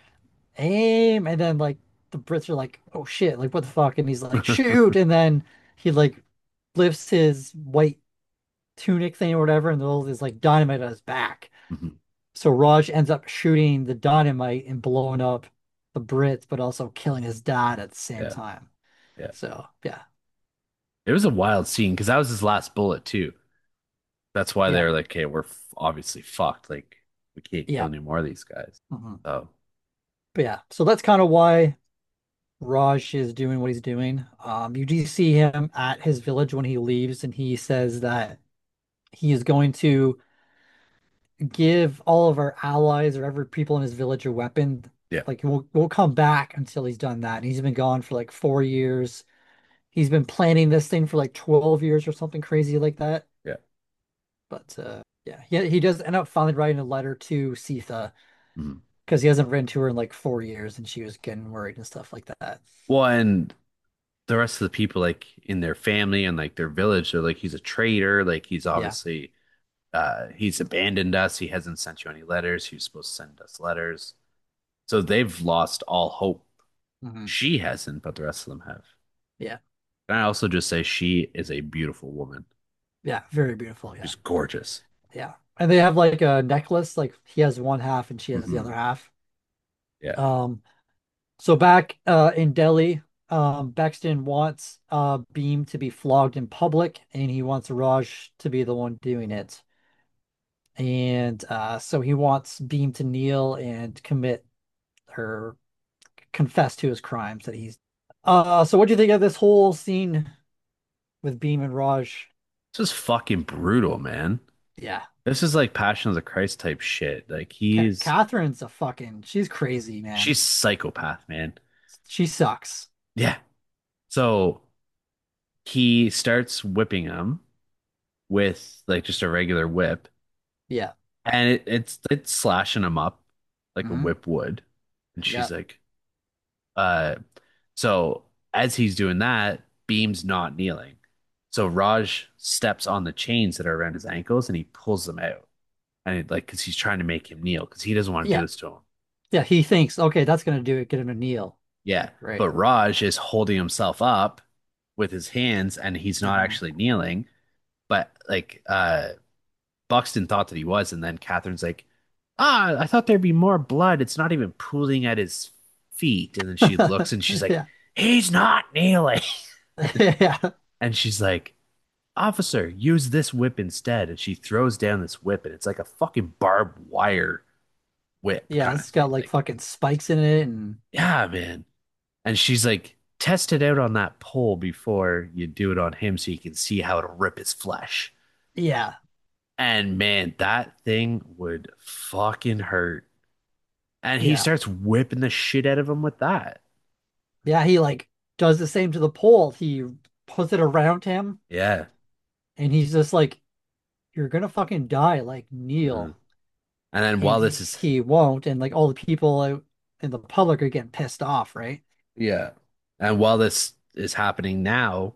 Speaker 3: Aim, and then like the Brits are like, oh shit, like what the fuck? And he's like, shoot, and then he like lifts his white tunic thing or whatever, and there's like dynamite on his back.
Speaker 2: Hmm.
Speaker 3: So Raj ends up shooting the dynamite and blowing up the Brits, but also killing his dad at the same
Speaker 2: Yeah.
Speaker 3: time.
Speaker 2: Yeah.
Speaker 3: So yeah,
Speaker 2: It was a wild scene because that was his last bullet too. That's why
Speaker 3: yeah,
Speaker 2: they're like, okay, we're obviously fucked. Like, we can't kill
Speaker 3: yeah.
Speaker 2: any more of these guys.
Speaker 3: Mhm.
Speaker 2: So,
Speaker 3: But yeah, so that's kind of why Raj is doing what he's doing. You do see him at his village when he leaves, and he says that he is going to give all of our allies or every people in his village a weapon.
Speaker 2: yeah.
Speaker 3: Like we'll come back until he's done that. And he's been gone for like 4 years. He's been planning this thing for like 12 years or something crazy like that.
Speaker 2: Yeah.
Speaker 3: But yeah, he does end up finally writing a letter to Sitha.
Speaker 2: Mhm.
Speaker 3: because he hasn't written to her in like 4 years, and she was getting worried and stuff like that.
Speaker 2: Well, and the rest of the people like in their family and like their village, they're like, he's a traitor. Like he's
Speaker 3: Yeah.
Speaker 2: obviously he's abandoned us. He hasn't sent you any letters. He was supposed to send us letters. So they've lost all hope.
Speaker 3: Hmm.
Speaker 2: She hasn't, but the rest of them have.
Speaker 3: Yeah.
Speaker 2: And I also just say she is a beautiful woman.
Speaker 3: Yeah. Very beautiful. Yeah.
Speaker 2: She's gorgeous.
Speaker 3: Yeah. And they have like a necklace, like he has one half and she has the
Speaker 2: Hmm.
Speaker 3: other half.
Speaker 2: Yeah.
Speaker 3: Um, so back in Delhi, Bexton wants Beam to be flogged in public, and he wants Raj to be the one doing it. And so he wants Beam to kneel and commit or confess to his crimes that he's. So what do you think of this whole scene with Beam and Raj?
Speaker 2: This is fucking brutal, man.
Speaker 3: Yeah,
Speaker 2: This is like Passion of the Christ type shit. Like he's
Speaker 3: Catherine's a fucking. She's crazy, man.
Speaker 2: she's psychopath, man.
Speaker 3: She sucks.
Speaker 2: Yeah. So he starts whipping him with like just a regular whip,
Speaker 3: Yeah.
Speaker 2: and it's slashing him up like a
Speaker 3: Hmm.
Speaker 2: whip would. And she's
Speaker 3: Yeah.
Speaker 2: like, uh, so as he's doing that, Beam's not kneeling. So Raj steps on the chains that are around his ankles and he pulls them out. And like, because he's trying to make him kneel because he doesn't want to do
Speaker 3: Yeah.
Speaker 2: this to him.
Speaker 3: Yeah. He thinks, okay, that's gonna do it. Get him to kneel.
Speaker 2: Yeah.
Speaker 3: Right.
Speaker 2: But Raj is holding himself up with his hands and he's not
Speaker 3: Hmm.
Speaker 2: actually kneeling. But like, Buxton thought that he was. And then Catherine's like, I thought there'd be more blood. It's not even pooling at his feet. And then she looks and she's like,
Speaker 3: Yeah.
Speaker 2: he's not kneeling.
Speaker 3: Yeah.
Speaker 2: And she's like, officer, use this whip instead. And she throws down this whip and it's like a fucking barbed wire whip
Speaker 3: Yeah.
Speaker 2: kind of
Speaker 3: It's got
Speaker 2: thing.
Speaker 3: like
Speaker 2: Like,
Speaker 3: fucking spikes in it, and
Speaker 2: yeah, man. And she's like, test it out on that pole before you do it on him so you can see how it'll rip his flesh.
Speaker 3: yeah.
Speaker 2: And man, that thing would fucking hurt. And he
Speaker 3: Yeah.
Speaker 2: starts whipping the shit out of him with that.
Speaker 3: Yeah. He like does the same to the pole. He puts it around him,
Speaker 2: Yeah.
Speaker 3: and he's just like, "You're gonna fucking die." Like
Speaker 2: Mhm.
Speaker 3: kneel,
Speaker 2: And then
Speaker 3: and
Speaker 2: while this is,
Speaker 3: he won't, and like all the people out in the public are getting pissed off, right?
Speaker 2: yeah. And while this is happening now,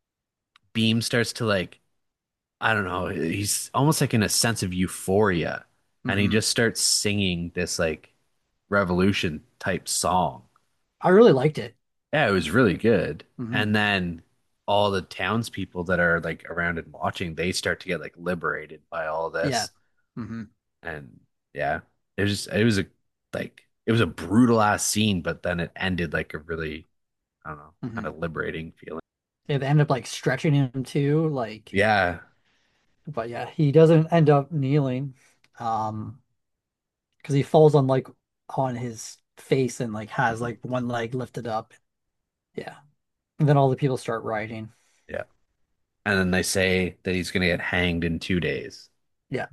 Speaker 2: Beam starts to like, I don't know, he's almost like in a sense of euphoria. And he
Speaker 3: Hmm.
Speaker 2: just starts singing this like revolution type song.
Speaker 3: I really liked it.
Speaker 2: Yeah, it was really good.
Speaker 3: Hmm.
Speaker 2: And then all the townspeople that are like around and watching, they start to get like liberated by all
Speaker 3: Yeah.
Speaker 2: this.
Speaker 3: Hmm.
Speaker 2: And yeah, it was a like it was a brutal ass scene, but then it ended like a really, I don't know, kind
Speaker 3: Hmm.
Speaker 2: of liberating feeling.
Speaker 3: They end up like stretching him too, like,
Speaker 2: Yeah.
Speaker 3: but yeah, he doesn't end up kneeling, um, because he falls on like on his face and like has
Speaker 2: Mhm.
Speaker 3: like one leg lifted up. Yeah. And then all the people start rioting.
Speaker 2: Yeah. And then they say that he's gonna get hanged in 2 days.
Speaker 3: Yeah.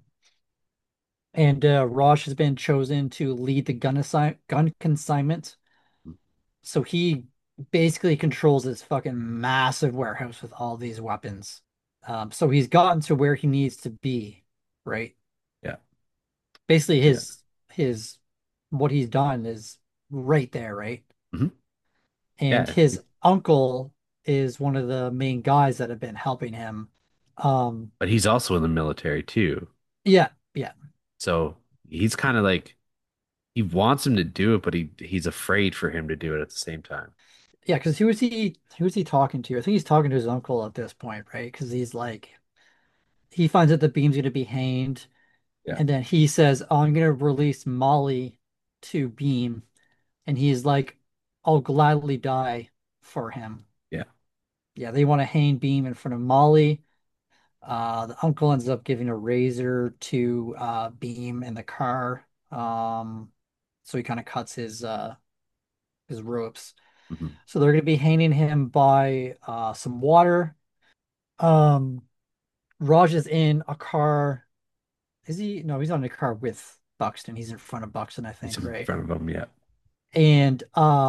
Speaker 3: And Raj has been chosen to lead the gun consignment. So he basically controls this fucking massive warehouse with all these weapons. So he's gotten to where he needs to be, right?
Speaker 2: Yeah.
Speaker 3: Basically
Speaker 2: Yeah.
Speaker 3: his what he's done is right there, right?
Speaker 2: Hmm.
Speaker 3: And
Speaker 2: Yeah.
Speaker 3: his uncle is one of the main guys that have been helping him. Um,
Speaker 2: But he's also in the military too.
Speaker 3: yeah, yeah,
Speaker 2: So he's kind of like he wants him to do it, but he's afraid for him to do it at the same time.
Speaker 3: yeah. Because who was he talking to? I think he's talking to his uncle at this point, right? Because he's like he finds out the Beam's going to be hanged,
Speaker 2: Yeah.
Speaker 3: and then he says, "Oh, I'm going to release Molly to Beam," and he's like, "I'll gladly die for him."
Speaker 2: Yeah.
Speaker 3: Yeah, they want to hang Beam in front of Molly. The uncle ends up giving a razor to Beam in the car. So he kind of cuts his ropes.
Speaker 2: Hmm.
Speaker 3: So they're going to be hanging him by some water. Um, Raj is in a car. Is he? No, he's on a car with Buxton. He's in front of Buxton, I
Speaker 2: He's
Speaker 3: think,
Speaker 2: in
Speaker 3: right?
Speaker 2: front of him. Yeah.
Speaker 3: And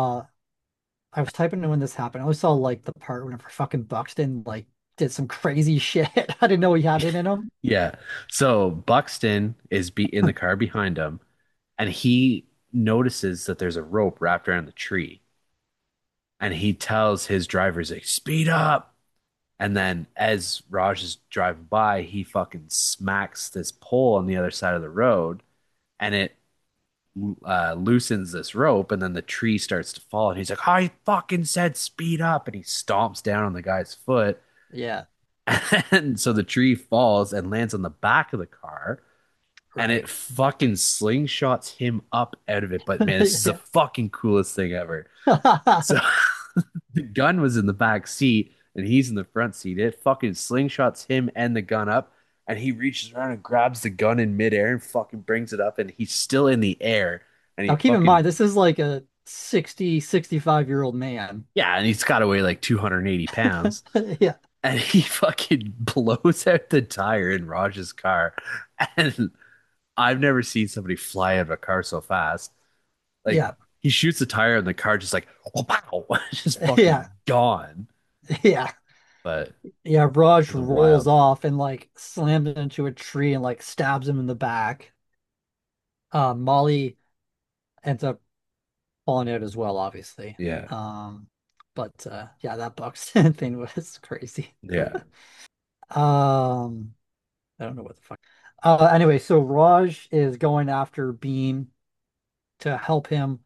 Speaker 3: I was typing in when this happened. I only saw like the part whenever fucking Buxton like did some crazy shit. I didn't know he had it in him.
Speaker 2: Yeah. So Buxton is be in the car behind him, and he notices that there's a rope wrapped around the tree, and he tells his drivers like speed up. And then as Raj is driving by, he fucking smacks this pole on the other side of the road, and it loosens this rope, and then the tree starts to fall. And he's like, "I fucking said speed up!" And he stomps down on the guy's foot,
Speaker 3: Yeah,
Speaker 2: and so the tree falls and lands on the back of the car, and it
Speaker 3: right.
Speaker 2: fucking slingshots him up out of it. But man, this is the
Speaker 3: Yeah.
Speaker 2: fucking coolest thing ever. So the gun was in the back seat and he's in the front seat. It fucking slingshots him and the gun up. And he reaches around and grabs the gun in midair and fucking brings it up. And he's still in the air. And he
Speaker 3: Now keep in
Speaker 2: fucking,
Speaker 3: mind, this is like a 60, 65-year-old man.
Speaker 2: yeah, and he's got to weigh like 280 pounds.
Speaker 3: Yeah,
Speaker 2: And he fucking blows out the tire in Raj's car. And I've never seen somebody fly out of a car so fast. Like,
Speaker 3: yeah,
Speaker 2: he shoots the tire and the car just like, oh, wow, just fucking
Speaker 3: yeah,
Speaker 2: gone.
Speaker 3: yeah.
Speaker 2: But it
Speaker 3: Yeah, Raj
Speaker 2: was
Speaker 3: rolls
Speaker 2: wild.
Speaker 3: off and like slams into a tree and like stabs him in the back. Molly ends up falling out as well, obviously.
Speaker 2: Yeah.
Speaker 3: Um, but yeah, that Buxton thing was crazy.
Speaker 2: Yeah.
Speaker 3: I don't know what the fuck. Anyway, so Raj is going after Beam to help him.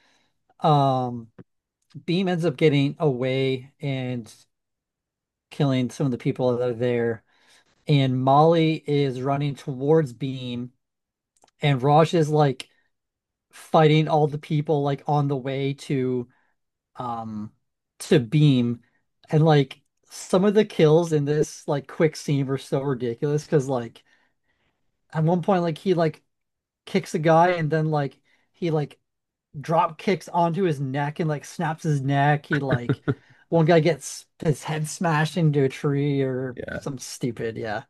Speaker 3: Um, Beam ends up getting away and killing some of the people that are there. And Molly is running towards Beam, and Raj is like fighting all the people like on the way um to Beam. And like some of the kills in this like quick scene were so ridiculous because like at one point like he like kicks a guy and then like he like drop kicks onto his neck and like snaps his neck. He like one guy gets his head smashed into a tree or
Speaker 2: Yeah.
Speaker 3: some stupid, yeah.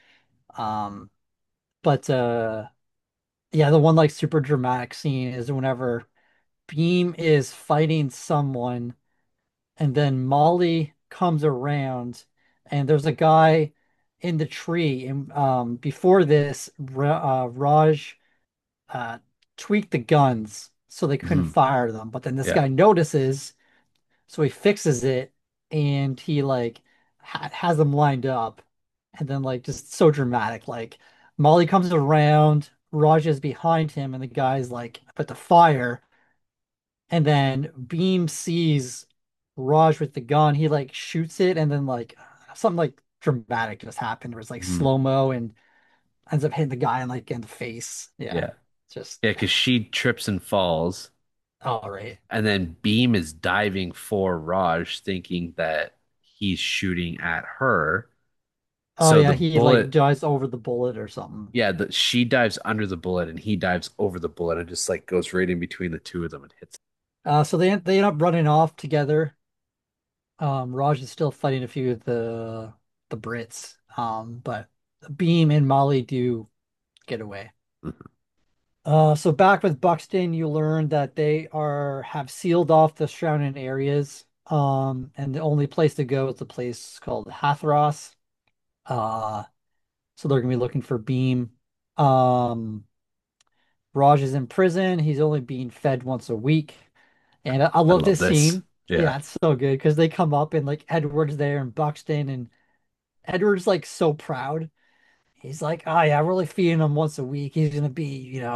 Speaker 3: Um, but yeah, the one like super dramatic scene is whenever Beam is fighting someone and then Molly comes around and there's a guy in the tree and before this Raj uh tweaked the guns so they couldn't
Speaker 2: Mhm.
Speaker 3: fire them, but then this
Speaker 2: Yeah.
Speaker 3: guy notices. So he fixes it and he like has them lined up and then like just so dramatic. Like Molly comes around, Raj is behind him, and the guy's like at the fire. And then Beam sees Raj with the gun. He like shoots it and then like something like dramatic just happened where it's like
Speaker 2: Mhm.
Speaker 3: slow-mo and ends up hitting the guy in like in the face. Yeah.
Speaker 2: Yeah.
Speaker 3: Just
Speaker 2: Yeah, because she trips and falls,
Speaker 3: all right.
Speaker 2: and then Beam is diving for Raj, thinking that he's shooting at her.
Speaker 3: Oh
Speaker 2: So
Speaker 3: yeah,
Speaker 2: the
Speaker 3: he like
Speaker 2: bullet,
Speaker 3: dives over the bullet or something.
Speaker 2: yeah, she dives under the bullet, and he dives over the bullet, and just like goes right in between the two of them and hits.
Speaker 3: So they end up running off together. Raj is still fighting a few of the Brits. But Beam and Molly do get away.
Speaker 2: Mhm.
Speaker 3: So back with Buxton, you learn that they are have sealed off the surrounding areas. And the only place to go is a place called Hathras. Uh, so they're gonna be looking for Beam. Um, Raj is in prison. He's only being fed once a week. And I
Speaker 2: I
Speaker 3: love
Speaker 2: love
Speaker 3: this
Speaker 2: this.
Speaker 3: scene.
Speaker 2: Yeah.
Speaker 3: Yeah, it's so good because they come up and like Edward's there and Buxton and Edward's like so proud. He's like, oh yeah, we're like feeding him once a week. He's gonna be,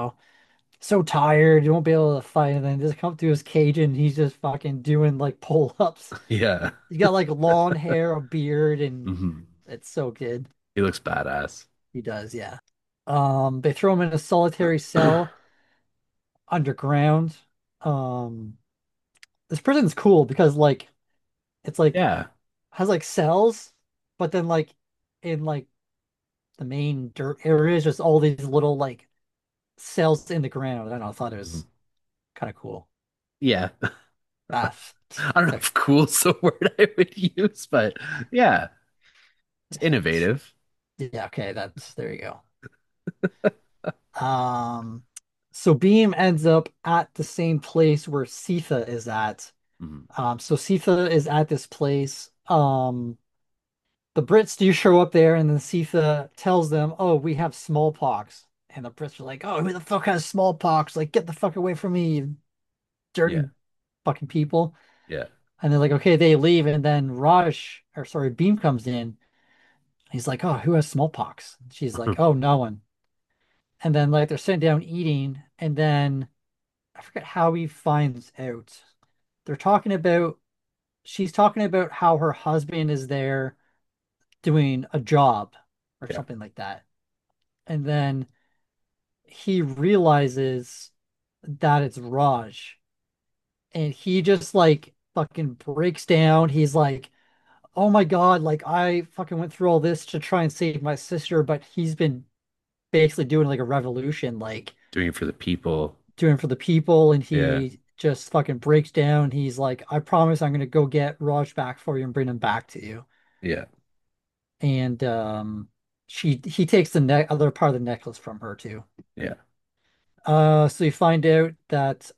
Speaker 3: so tired. He won't be able to fight. And then just come through his cage and he's just fucking doing like pull-ups.
Speaker 2: Yeah.
Speaker 3: He's got like long hair, a beard, and
Speaker 2: Hmm.
Speaker 3: it's so good.
Speaker 2: He looks badass.
Speaker 3: He does, yeah. They throw him in a solitary cell underground. Um, this prison's cool because like it's like
Speaker 2: Yeah.
Speaker 3: has like cells, but then like in like the main dirt areas, just all these little like cells in the ground. I don't know, I thought it
Speaker 2: Mhm.
Speaker 3: was kind of cool.
Speaker 2: Yeah.
Speaker 3: Ah,
Speaker 2: I don't know
Speaker 3: okay.
Speaker 2: if cool is the word I would use, but yeah, it's innovative.
Speaker 3: Yeah, okay, that's there you go. Um, so Beam ends up at the same place where Sitha is at.
Speaker 2: Mhm.
Speaker 3: So Sitha is at this place. The Brits do show up there, and then Sitha tells them, "Oh, we have smallpox," And the Brits are like, "Oh, who the fuck has smallpox? Like, get the fuck away from me, you
Speaker 2: Yeah.
Speaker 3: dirty fucking people."
Speaker 2: Yeah.
Speaker 3: And they're like, "Okay," they leave, and then Beam comes in. He's like, "Oh, who has smallpox?" She's like, "Oh, no one." And then like they're sitting down eating, and then I forget how he finds out. They're talking about she's talking about how her husband is there doing a job or
Speaker 2: Yeah.
Speaker 3: something like that. And then he realizes that it's Raj. And he just like fucking breaks down. He's like, "Oh my God, like I fucking went through all this to try and save my sister, but he's been basically doing like a revolution, like
Speaker 2: Doing it for the people.
Speaker 3: doing for the people." And
Speaker 2: Yeah.
Speaker 3: he just fucking breaks down. He's like, "I promise I'm gonna go get Raj back for you and bring him back to you."
Speaker 2: Yeah.
Speaker 3: And he takes the ne other part of the necklace from her too.
Speaker 2: Yeah.
Speaker 3: So you find out that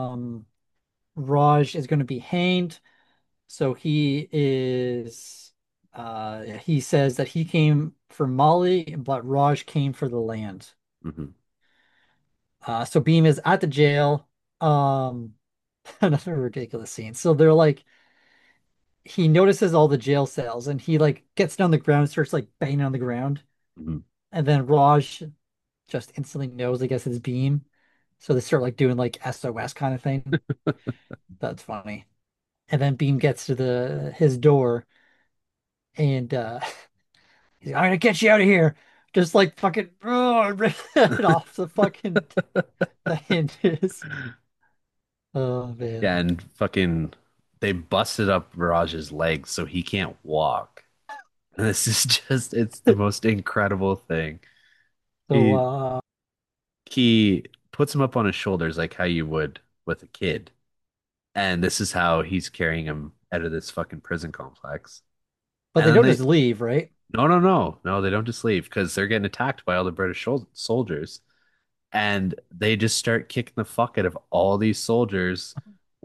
Speaker 3: Raj is going to be hanged. So he says that he came for Molly, but Raj came for the land.
Speaker 2: Hmm.
Speaker 3: So Beam is at the jail. Um, another ridiculous scene. So they're like, he notices all the jail cells and he like gets down the ground, starts like banging on the ground.
Speaker 2: Hmm.
Speaker 3: And then Raj just instantly knows, I guess, it's Beam. So they start like doing like SOS kind of thing. That's funny. And then Beam gets to the his door and he's like, "I'm gonna get you out of here." Just like fucking rip it off the hinges. Oh man.
Speaker 2: Yeah, and fucking they busted up Raj's legs so he can't walk. And this is just it's the most incredible thing.
Speaker 3: So
Speaker 2: He he puts him up on his shoulders like how you would with a kid. And this is how he's carrying him out of this fucking prison complex.
Speaker 3: but
Speaker 2: And
Speaker 3: they
Speaker 2: then
Speaker 3: don't just
Speaker 2: they
Speaker 3: leave, right?
Speaker 2: no, they don't just leave because they're getting attacked by all the British soldiers. And they just start kicking the fuck out of all these soldiers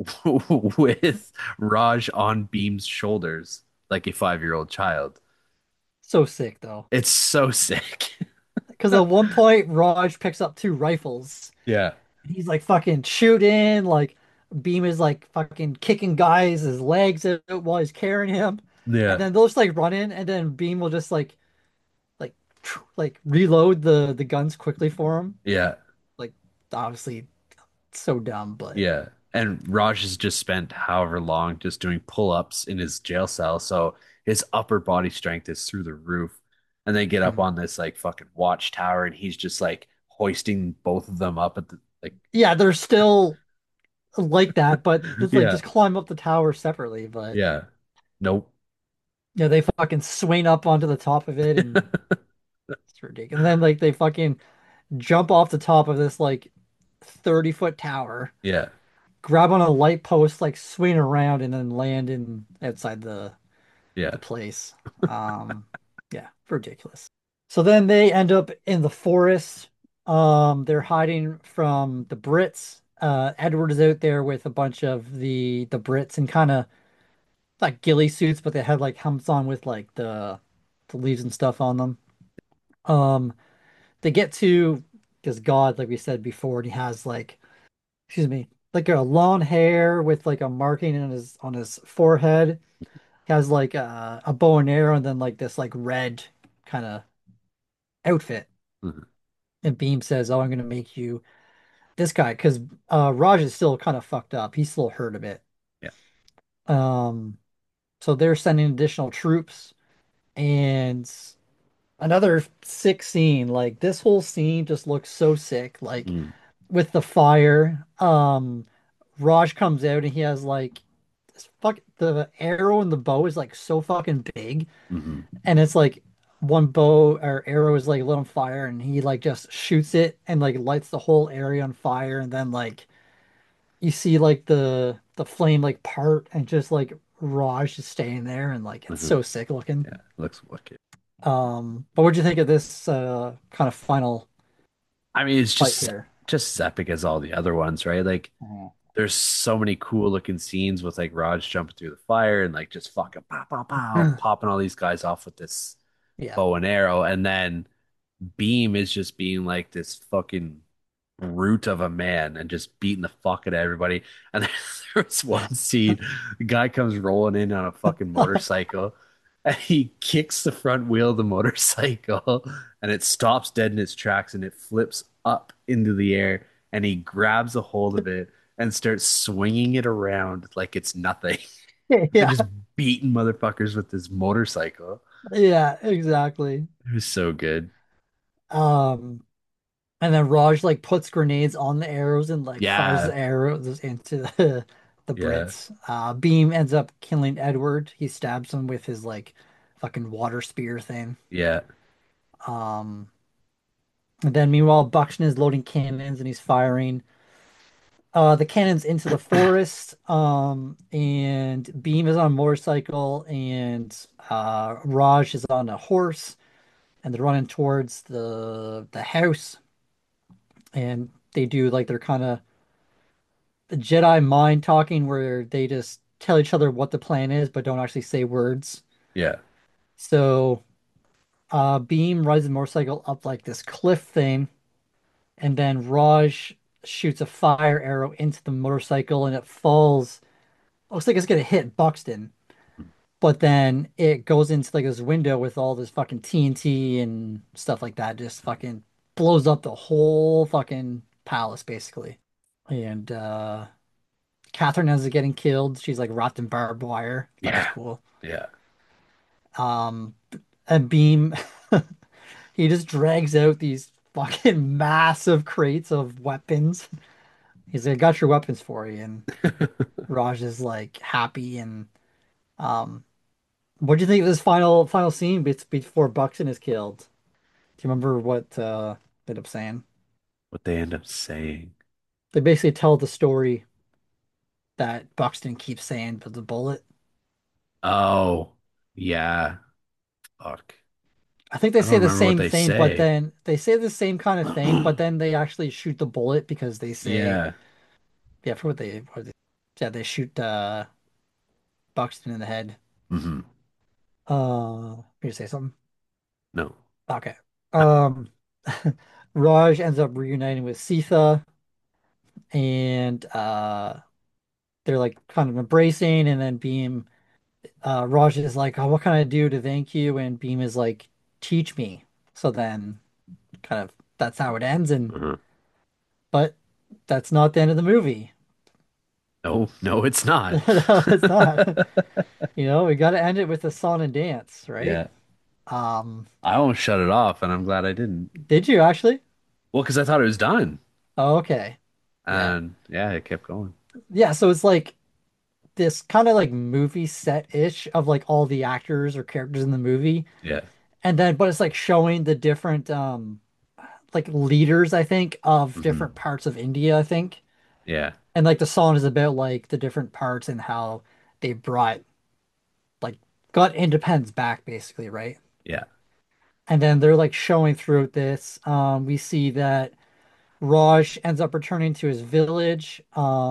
Speaker 2: with Raj on Beam's shoulders like a 5-year-old child.
Speaker 3: So sick though.
Speaker 2: It's so sick.
Speaker 3: Because at one point Raj picks up two rifles.
Speaker 2: Yeah.
Speaker 3: He's like fucking shooting, like Beam is like fucking kicking guys his legs out while he's carrying him. And
Speaker 2: Yeah.
Speaker 3: then they'll just like run in and then Beam will just like like reload the guns quickly for him.
Speaker 2: Yeah.
Speaker 3: Like obviously so dumb, but
Speaker 2: Yeah. And Raj has just spent however long just doing pull-ups in his jail cell. So his upper body strength is through the roof. And they get up
Speaker 3: Mhm.
Speaker 2: on this like fucking watchtower and he's just like hoisting both of them up at the like
Speaker 3: Yeah, they're still like that, but it's like
Speaker 2: yeah.
Speaker 3: just climb up the tower separately. But
Speaker 2: Yeah. Nope.
Speaker 3: yeah, they fucking swing up onto the top of it and it's ridiculous. And then like they fucking jump off the top of this like 30-foot tower,
Speaker 2: Yeah.
Speaker 3: grab on a light post, like swing around, and then land in outside
Speaker 2: Yeah.
Speaker 3: the place. Um, yeah, ridiculous. So then they end up in the forest. They're hiding from the Brits. Edward is out there with a bunch of the Brits in kind of like ghillie suits, but they had like helmets on with like the leaves and stuff on them. Um, they get to because God, like we said before, he has like, excuse me, like a long hair with like a marking on his forehead. He has like a bow and arrow and then like this like red kind of outfit.
Speaker 2: Mhm.
Speaker 3: And Beam says, "Oh, I'm gonna make you this guy," because Raj is still kind of fucked up. He's still hurt a bit.
Speaker 2: Yeah.
Speaker 3: Um, so they're sending additional troops and another sick scene. Like this whole scene just looks so sick. Like
Speaker 2: Mm.
Speaker 3: with the fire, Raj comes out and he has like this the arrow and the bow is like so fucking big,
Speaker 2: Hmm.
Speaker 3: and it's like one bow or arrow is like lit on fire, and he like just shoots it and like lights the whole area on fire, and then like you see like the flame like part and just like Raj just staying there, and like it's
Speaker 2: Hmm.
Speaker 3: so sick looking.
Speaker 2: Yeah. Looks wicked.
Speaker 3: But what'd you think of this kind of final
Speaker 2: I mean, it's
Speaker 3: fight here?
Speaker 2: just as epic as all the other ones, right? Like
Speaker 3: Mhm.
Speaker 2: there's so many cool looking scenes with like Raj jumping through the fire and like just fucking pow pow pow popping all these guys off with this
Speaker 3: Yeah.
Speaker 2: bow and arrow and then Beam is just being like this fucking brute of a man and just beating the fuck out of everybody. And there's one scene, the guy comes rolling in on a fucking motorcycle and he kicks the front wheel of the motorcycle and it stops dead in its tracks and it flips up into the air and he grabs a hold of it and starts swinging it around like it's nothing and
Speaker 3: Yeah,
Speaker 2: just beating motherfuckers with this motorcycle.
Speaker 3: yeah, exactly.
Speaker 2: It was so good.
Speaker 3: Um, and then Raj like puts grenades on the arrows and like fires
Speaker 2: Yeah,
Speaker 3: the arrows into the
Speaker 2: yeah,
Speaker 3: Brits. Beam ends up killing Edward. He stabs him with his like fucking water spear thing.
Speaker 2: yeah,
Speaker 3: Um, and then meanwhile, Buxton is loading cannons and he's firing the cannons into the forest. And Beam is on a motorcycle and Raj is on a horse and they're running towards the house and they do like their kind of Jedi mind talking where they just tell each other what the plan is but don't actually say words.
Speaker 2: yeah.
Speaker 3: So Beam rides the motorcycle up like this cliff thing and then Raj shoots a fire arrow into the motorcycle and it falls. Looks like it's gonna hit Buxton, but then it goes into like this window with all this fucking TNT and stuff like that. Just fucking blows up the whole fucking palace basically. And Catherine ends up getting killed. She's like wrapped in barbed wire. That was
Speaker 2: Yeah.
Speaker 3: cool.
Speaker 2: Yeah.
Speaker 3: Um, and Beam, he just drags out these fucking massive crates of weapons. He's like, I got your weapons for you. And Raj is like happy and um what do you think of this final scene before Buxton is killed? Do you remember what they end up saying?
Speaker 2: What they end up saying.
Speaker 3: They basically tell the story that Buxton keeps saying but the bullet.
Speaker 2: Oh, yeah. Fuck.
Speaker 3: I think they
Speaker 2: I don't
Speaker 3: say the
Speaker 2: remember what
Speaker 3: same
Speaker 2: they
Speaker 3: thing, but
Speaker 2: say.
Speaker 3: then they say the same kind of thing, but then they actually shoot the bullet because they say,
Speaker 2: Yeah.
Speaker 3: yeah, for yeah, they shoot Buxton in the head.
Speaker 2: Hmm.
Speaker 3: You say something?
Speaker 2: No.
Speaker 3: Okay. Um, Raj ends up reuniting with Sitha, and they're like kind of embracing, and then Beam, Raj is like, "Oh, what can I do to thank you?" And Beam is like, "Teach me." So then, kind of, that's how it ends, and
Speaker 2: Uh-huh.
Speaker 3: but that's not the end of the movie.
Speaker 2: No, no, it's not.
Speaker 3: No, it's not. You know, we got to end it with a song and dance, right?
Speaker 2: Yeah.
Speaker 3: Um,
Speaker 2: I almost shut it off, and I'm glad I didn't.
Speaker 3: did you actually?
Speaker 2: Well, because I thought it was done.
Speaker 3: Oh, okay. Yeah.
Speaker 2: And yeah, it kept going.
Speaker 3: Yeah, so it's like this kind of like movie set-ish of like all the actors or characters in the movie.
Speaker 2: Yeah.
Speaker 3: And then but it's like showing the different like leaders, I think, of
Speaker 2: Hmm.
Speaker 3: different parts of India, I think.
Speaker 2: Yeah.
Speaker 3: And like the song is about like the different parts and how they brought like got independence back basically, right?
Speaker 2: Yeah.
Speaker 3: And then they're like showing throughout this. We see that Raj ends up returning to his village.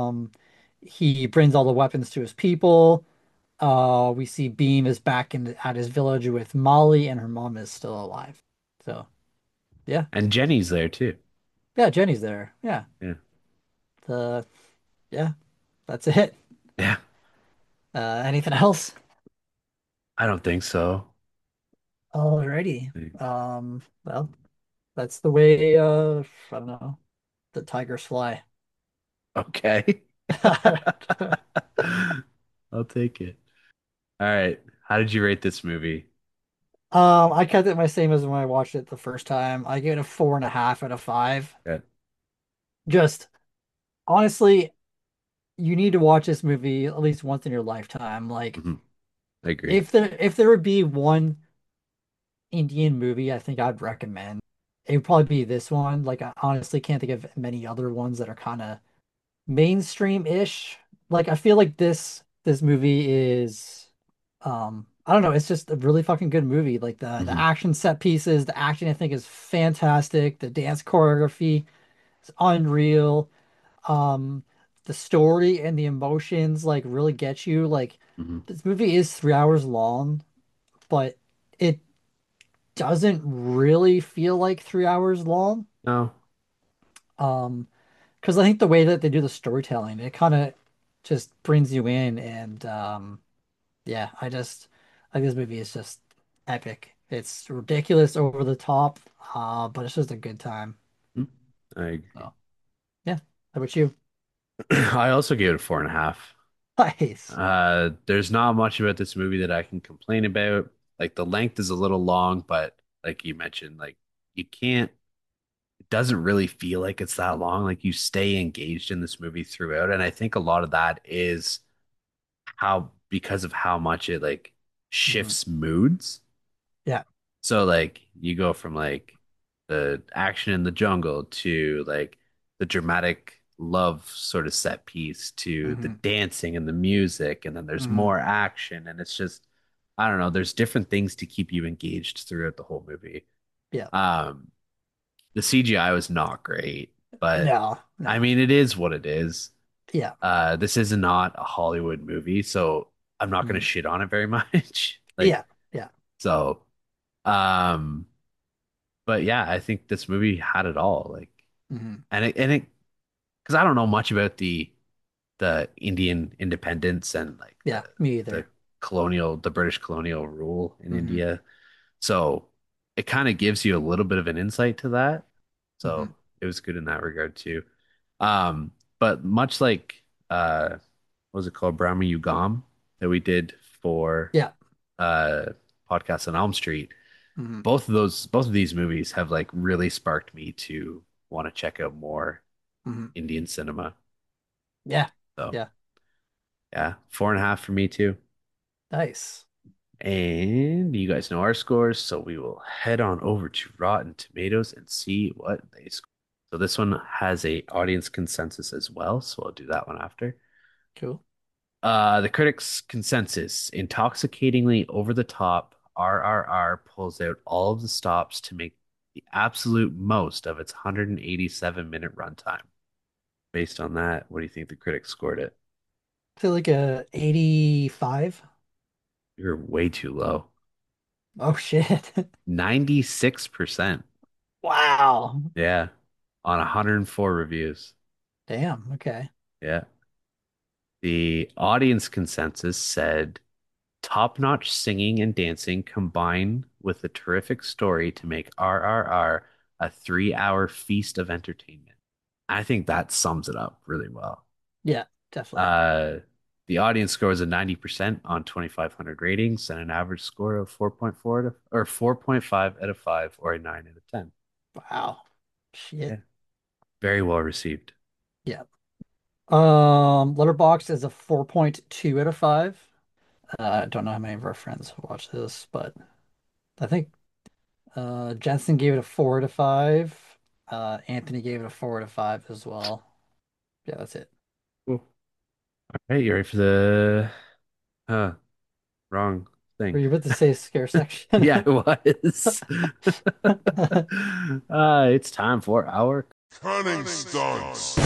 Speaker 3: He brings all the weapons to his people. We see Beam is back at his village with Molly, and her mom is still alive. So yeah,
Speaker 2: And Jenny's there too.
Speaker 3: yeah, Jenny's there. Yeah,
Speaker 2: Yeah.
Speaker 3: the yeah, that's it.
Speaker 2: Yeah.
Speaker 3: Anything else?
Speaker 2: I don't think so.
Speaker 3: Alrighty. Well, that's the way. I don't know. The tigers fly.
Speaker 2: Okay. I'll take it. All right. How did you rate this movie?
Speaker 3: I kept it my same as when I watched it the first time. I gave it a 4.5 out of 5.
Speaker 2: Yeah.
Speaker 3: Just honestly, you need to watch this movie at least once in your lifetime. Like,
Speaker 2: Hmm. I agree.
Speaker 3: if there would be one Indian movie, I think I'd recommend it would probably be this one. Like, I honestly can't think of many other ones that are kind of mainstream-ish. Like, I feel like this movie is, I don't know, it's just a really fucking good movie. Like the
Speaker 2: Hmm.
Speaker 3: action set pieces, the acting I think is fantastic. The dance choreography is unreal. Um, the story and the emotions like really get you. Like
Speaker 2: Hmm.
Speaker 3: this movie is 3 hours long, but it doesn't really feel like 3 hours long.
Speaker 2: No.
Speaker 3: Um, because I think the way that they do the storytelling, it kind of just brings you in, and yeah, I think this movie is just epic. It's ridiculous, over the top, but it's just a good time.
Speaker 2: Hmm, I agree.
Speaker 3: Oh, yeah. How about you?
Speaker 2: I also gave it a 4.5.
Speaker 3: Nice.
Speaker 2: There's not much about this movie that I can complain about. Like the length is a little long, but like you mentioned, like you can't, it doesn't really feel like it's that long. Like you stay engaged in this movie throughout. And I think a lot of that is because of how much it like
Speaker 3: Hmm.
Speaker 2: shifts moods.
Speaker 3: Yeah.
Speaker 2: So like you go from like the action in the jungle to like the dramatic love sort of set piece to the
Speaker 3: Hmm.
Speaker 2: dancing and the music, and then there's
Speaker 3: Hmm.
Speaker 2: more action, and it's just I don't know, there's different things to keep you engaged throughout the whole movie.
Speaker 3: Yeah.
Speaker 2: Um the CGI was not great, but
Speaker 3: No,
Speaker 2: I
Speaker 3: no.
Speaker 2: mean it is what it is.
Speaker 3: Yeah.
Speaker 2: This is not a Hollywood movie, so I'm not gonna
Speaker 3: Hmm.
Speaker 2: shit on it very much. Like
Speaker 3: Yeah. Yeah.
Speaker 2: so um but yeah, I think this movie had it all. Like,
Speaker 3: Hmm.
Speaker 2: and it, because I don't know much about the Indian independence and like
Speaker 3: Yeah. Me
Speaker 2: the
Speaker 3: either.
Speaker 2: the British colonial rule in
Speaker 3: Hmm.
Speaker 2: India. So it kind of gives you a little bit of an insight to that.
Speaker 3: Hmm.
Speaker 2: So it was good in that regard too. But much like what was it called, Brahma Yugam that we did for
Speaker 3: Yeah.
Speaker 2: uh podcast on Elm Street,
Speaker 3: Hmm.
Speaker 2: both of these movies have like really sparked me to want to check out more
Speaker 3: Hmm.
Speaker 2: Indian cinema.
Speaker 3: Yeah.
Speaker 2: So
Speaker 3: Yeah.
Speaker 2: yeah, 4.5 for me too.
Speaker 3: Nice.
Speaker 2: And you guys know our scores, so we will head on over to Rotten Tomatoes and see what they score. So this one has a audience consensus as well, so I'll do that one after.
Speaker 3: Cool.
Speaker 2: The critics' consensus, intoxicatingly over the top, RRR pulls out all of the stops to make the absolute most of its 187-minute runtime. Based on that, what do you think the critics scored it?
Speaker 3: I feel like a 85.
Speaker 2: You're way too low.
Speaker 3: Oh shit.
Speaker 2: 96%.
Speaker 3: Wow.
Speaker 2: Yeah. On 104 reviews.
Speaker 3: Damn. Okay.
Speaker 2: Yeah. The audience consensus said top-notch singing and dancing combine with a terrific story to make RRR a 3-hour feast of entertainment. I think that sums it up really well.
Speaker 3: Yeah, definitely.
Speaker 2: Uh, the audience score is a 90% on 2,500 ratings and an average score of 4.4 or 4.5 out of 5 or a 9 out of 10.
Speaker 3: Wow. Shit.
Speaker 2: Yeah, very well received.
Speaker 3: Yeah. Letterboxd is a 4.2 out of 5. I don't know how many of our friends watch this, but I think Jensen gave it a 4 out of 5. Anthony gave it a 4 out of 5 as well. Yeah, that's it.
Speaker 2: Cool. All right, you ready for the wrong
Speaker 3: Were
Speaker 2: thing?
Speaker 3: you about to say scare
Speaker 2: Yeah,
Speaker 3: section?
Speaker 2: it was. It's time for our
Speaker 1: Cunning stunts.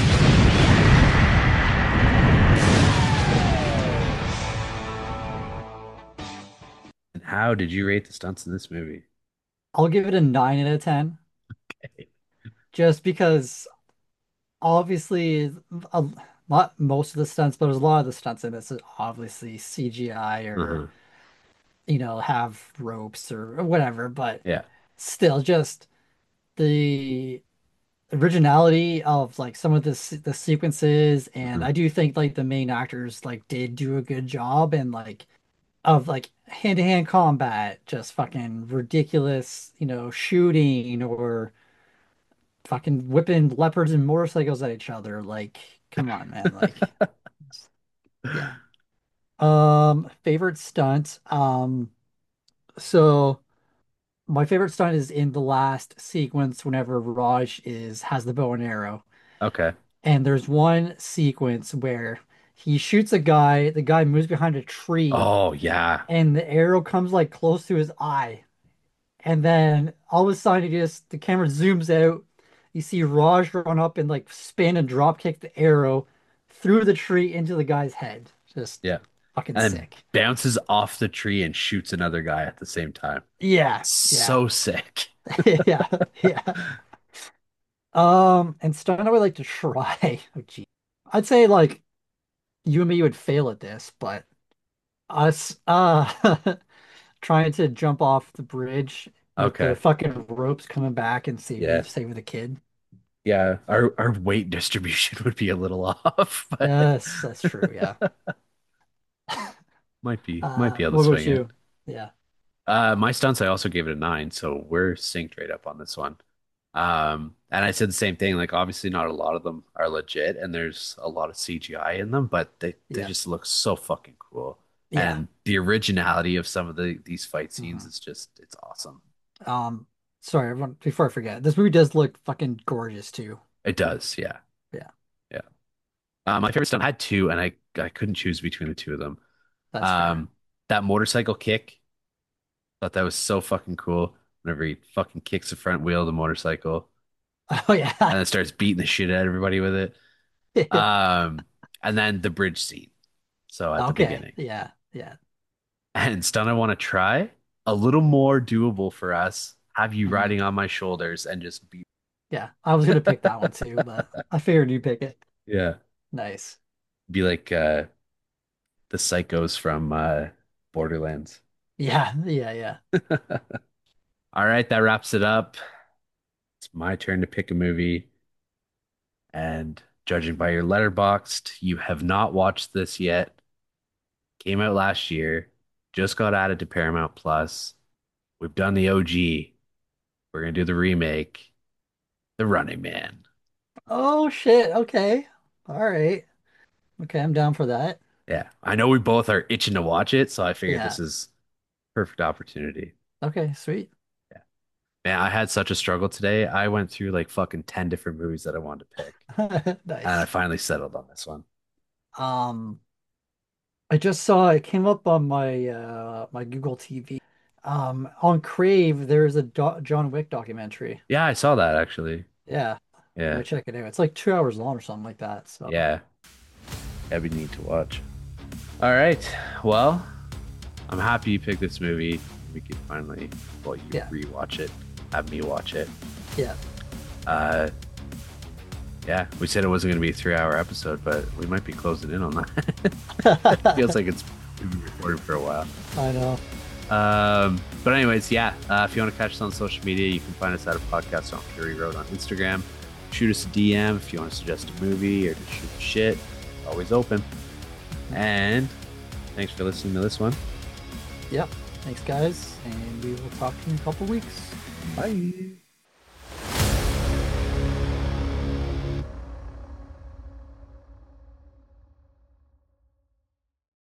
Speaker 2: and how did you rate the stunts in this movie?
Speaker 3: I'll give it a 9 out of 10 just because obviously a, not most of the stunts, but there's a lot of the stunts in this is obviously CGI or
Speaker 2: Uh-huh.
Speaker 3: have ropes or whatever, but
Speaker 2: Yeah.
Speaker 3: still just the originality of like some of the sequences, and
Speaker 2: Uh-huh.
Speaker 3: I do think like the main actors like did do a good job, and like of like hand-to-hand combat, just fucking ridiculous, shooting or fucking whipping leopards and motorcycles at each other. Like, come on, man. Like, yeah. Favorite stunt. So my favorite stunt is in the last sequence whenever Raj is has the bow and arrow.
Speaker 2: Okay.
Speaker 3: And there's one sequence where he shoots a guy, the guy moves behind a tree,
Speaker 2: Oh, yeah.
Speaker 3: and the arrow comes like close to his eye. And then all of a sudden, the camera zooms out. You see Raj run up and like spin and drop kick the arrow through the tree into the guy's head. Just
Speaker 2: Yeah.
Speaker 3: Fucking
Speaker 2: and then
Speaker 3: sick.
Speaker 2: bounces off the tree and shoots another guy at the same time.
Speaker 3: Yeah, yeah,
Speaker 2: So sick.
Speaker 3: yeah, yeah. And stunt I would like to try. Oh, gee. I'd say like you and me would fail at this, but us trying to jump off the bridge with the
Speaker 2: Okay.
Speaker 3: fucking ropes coming back and
Speaker 2: Yeah.
Speaker 3: save the kid.
Speaker 2: Yeah. Our weight distribution would be a little off, but
Speaker 3: Yes, that's true. Yeah.
Speaker 2: might be able to
Speaker 3: What
Speaker 2: swing
Speaker 3: about
Speaker 2: it.
Speaker 3: you? Yeah.
Speaker 2: My stunts, I also gave it a 9, so we're synced right up on this one. And I said the same thing. Like, obviously, not a lot of them are legit, and there's a lot of CGI in them, but they
Speaker 3: Yeah.
Speaker 2: just look so fucking cool.
Speaker 3: Yeah.
Speaker 2: And the originality of some of these fight scenes
Speaker 3: Mhm.
Speaker 2: is just it's awesome.
Speaker 3: Um, Sorry, everyone, before I forget, this movie does look fucking gorgeous too.
Speaker 2: It does, yeah,
Speaker 3: Yeah,
Speaker 2: yeah. My favorite stunt I had two, and I couldn't choose between the two of them.
Speaker 3: that's fair.
Speaker 2: Um, that motorcycle kick, thought that was so fucking cool. Whenever he fucking kicks the front wheel of the motorcycle
Speaker 3: Oh yeah.
Speaker 2: and then starts beating the shit out of everybody with it.
Speaker 3: Yeah.
Speaker 2: Um, and then the bridge scene. So at the
Speaker 3: Okay.
Speaker 2: beginning.
Speaker 3: Yeah. Yeah.
Speaker 2: And stunt I want to try a little more doable for us. Have you
Speaker 3: Mhm.
Speaker 2: riding on my shoulders and just be
Speaker 3: Yeah. I was gonna pick that one too, but I figured you'd pick it.
Speaker 2: yeah,
Speaker 3: Nice.
Speaker 2: be like the psychos from Borderlands.
Speaker 3: Yeah. Yeah. Yeah.
Speaker 2: All right, that wraps it up. It's my turn to pick a movie. And judging by your letterboxed, you have not watched this yet. Came out last year, just got added to Paramount Plus. We've done the OG. We're gonna do the remake, The Running Man.
Speaker 3: Oh shit. Okay. All right. Okay, I'm down for that.
Speaker 2: Yeah, I know we both are itching to watch it, so I figured
Speaker 3: Yeah.
Speaker 2: this is perfect opportunity.
Speaker 3: Okay, sweet.
Speaker 2: Yeah. Man, I had such a struggle today. I went through like fucking 10 different movies that I wanted to pick, and I
Speaker 3: Nice.
Speaker 2: finally settled on this one.
Speaker 3: Um, I just saw it came up on my my Google TV. On Crave, there's a Do John Wick documentary.
Speaker 2: Yeah, I saw that actually.
Speaker 3: Yeah,
Speaker 2: Yeah.
Speaker 3: might check it out. It's like 2 hours long or something like that. So
Speaker 2: Yeah. That'd be neat to watch. All right. Well, I'm happy you picked this movie. We could finally, well, you
Speaker 3: yeah,
Speaker 2: rewatch it, have me watch it.
Speaker 3: yeah.
Speaker 2: Uh, yeah, we said it wasn't going to be a 3 hour episode, but we might be closing in on that. It feels like it's been recorded for a while.
Speaker 3: I know.
Speaker 2: But anyways, yeah, if you want to catch us on social media, you can find us at a podcast on Fury Road on Instagram. Shoot us a DM if you want to suggest a movie or just shoot the shit. Always open. And thanks for listening to this one.
Speaker 3: Yep. Thanks, guys, and we will talk to you in a couple weeks.
Speaker 2: Bye.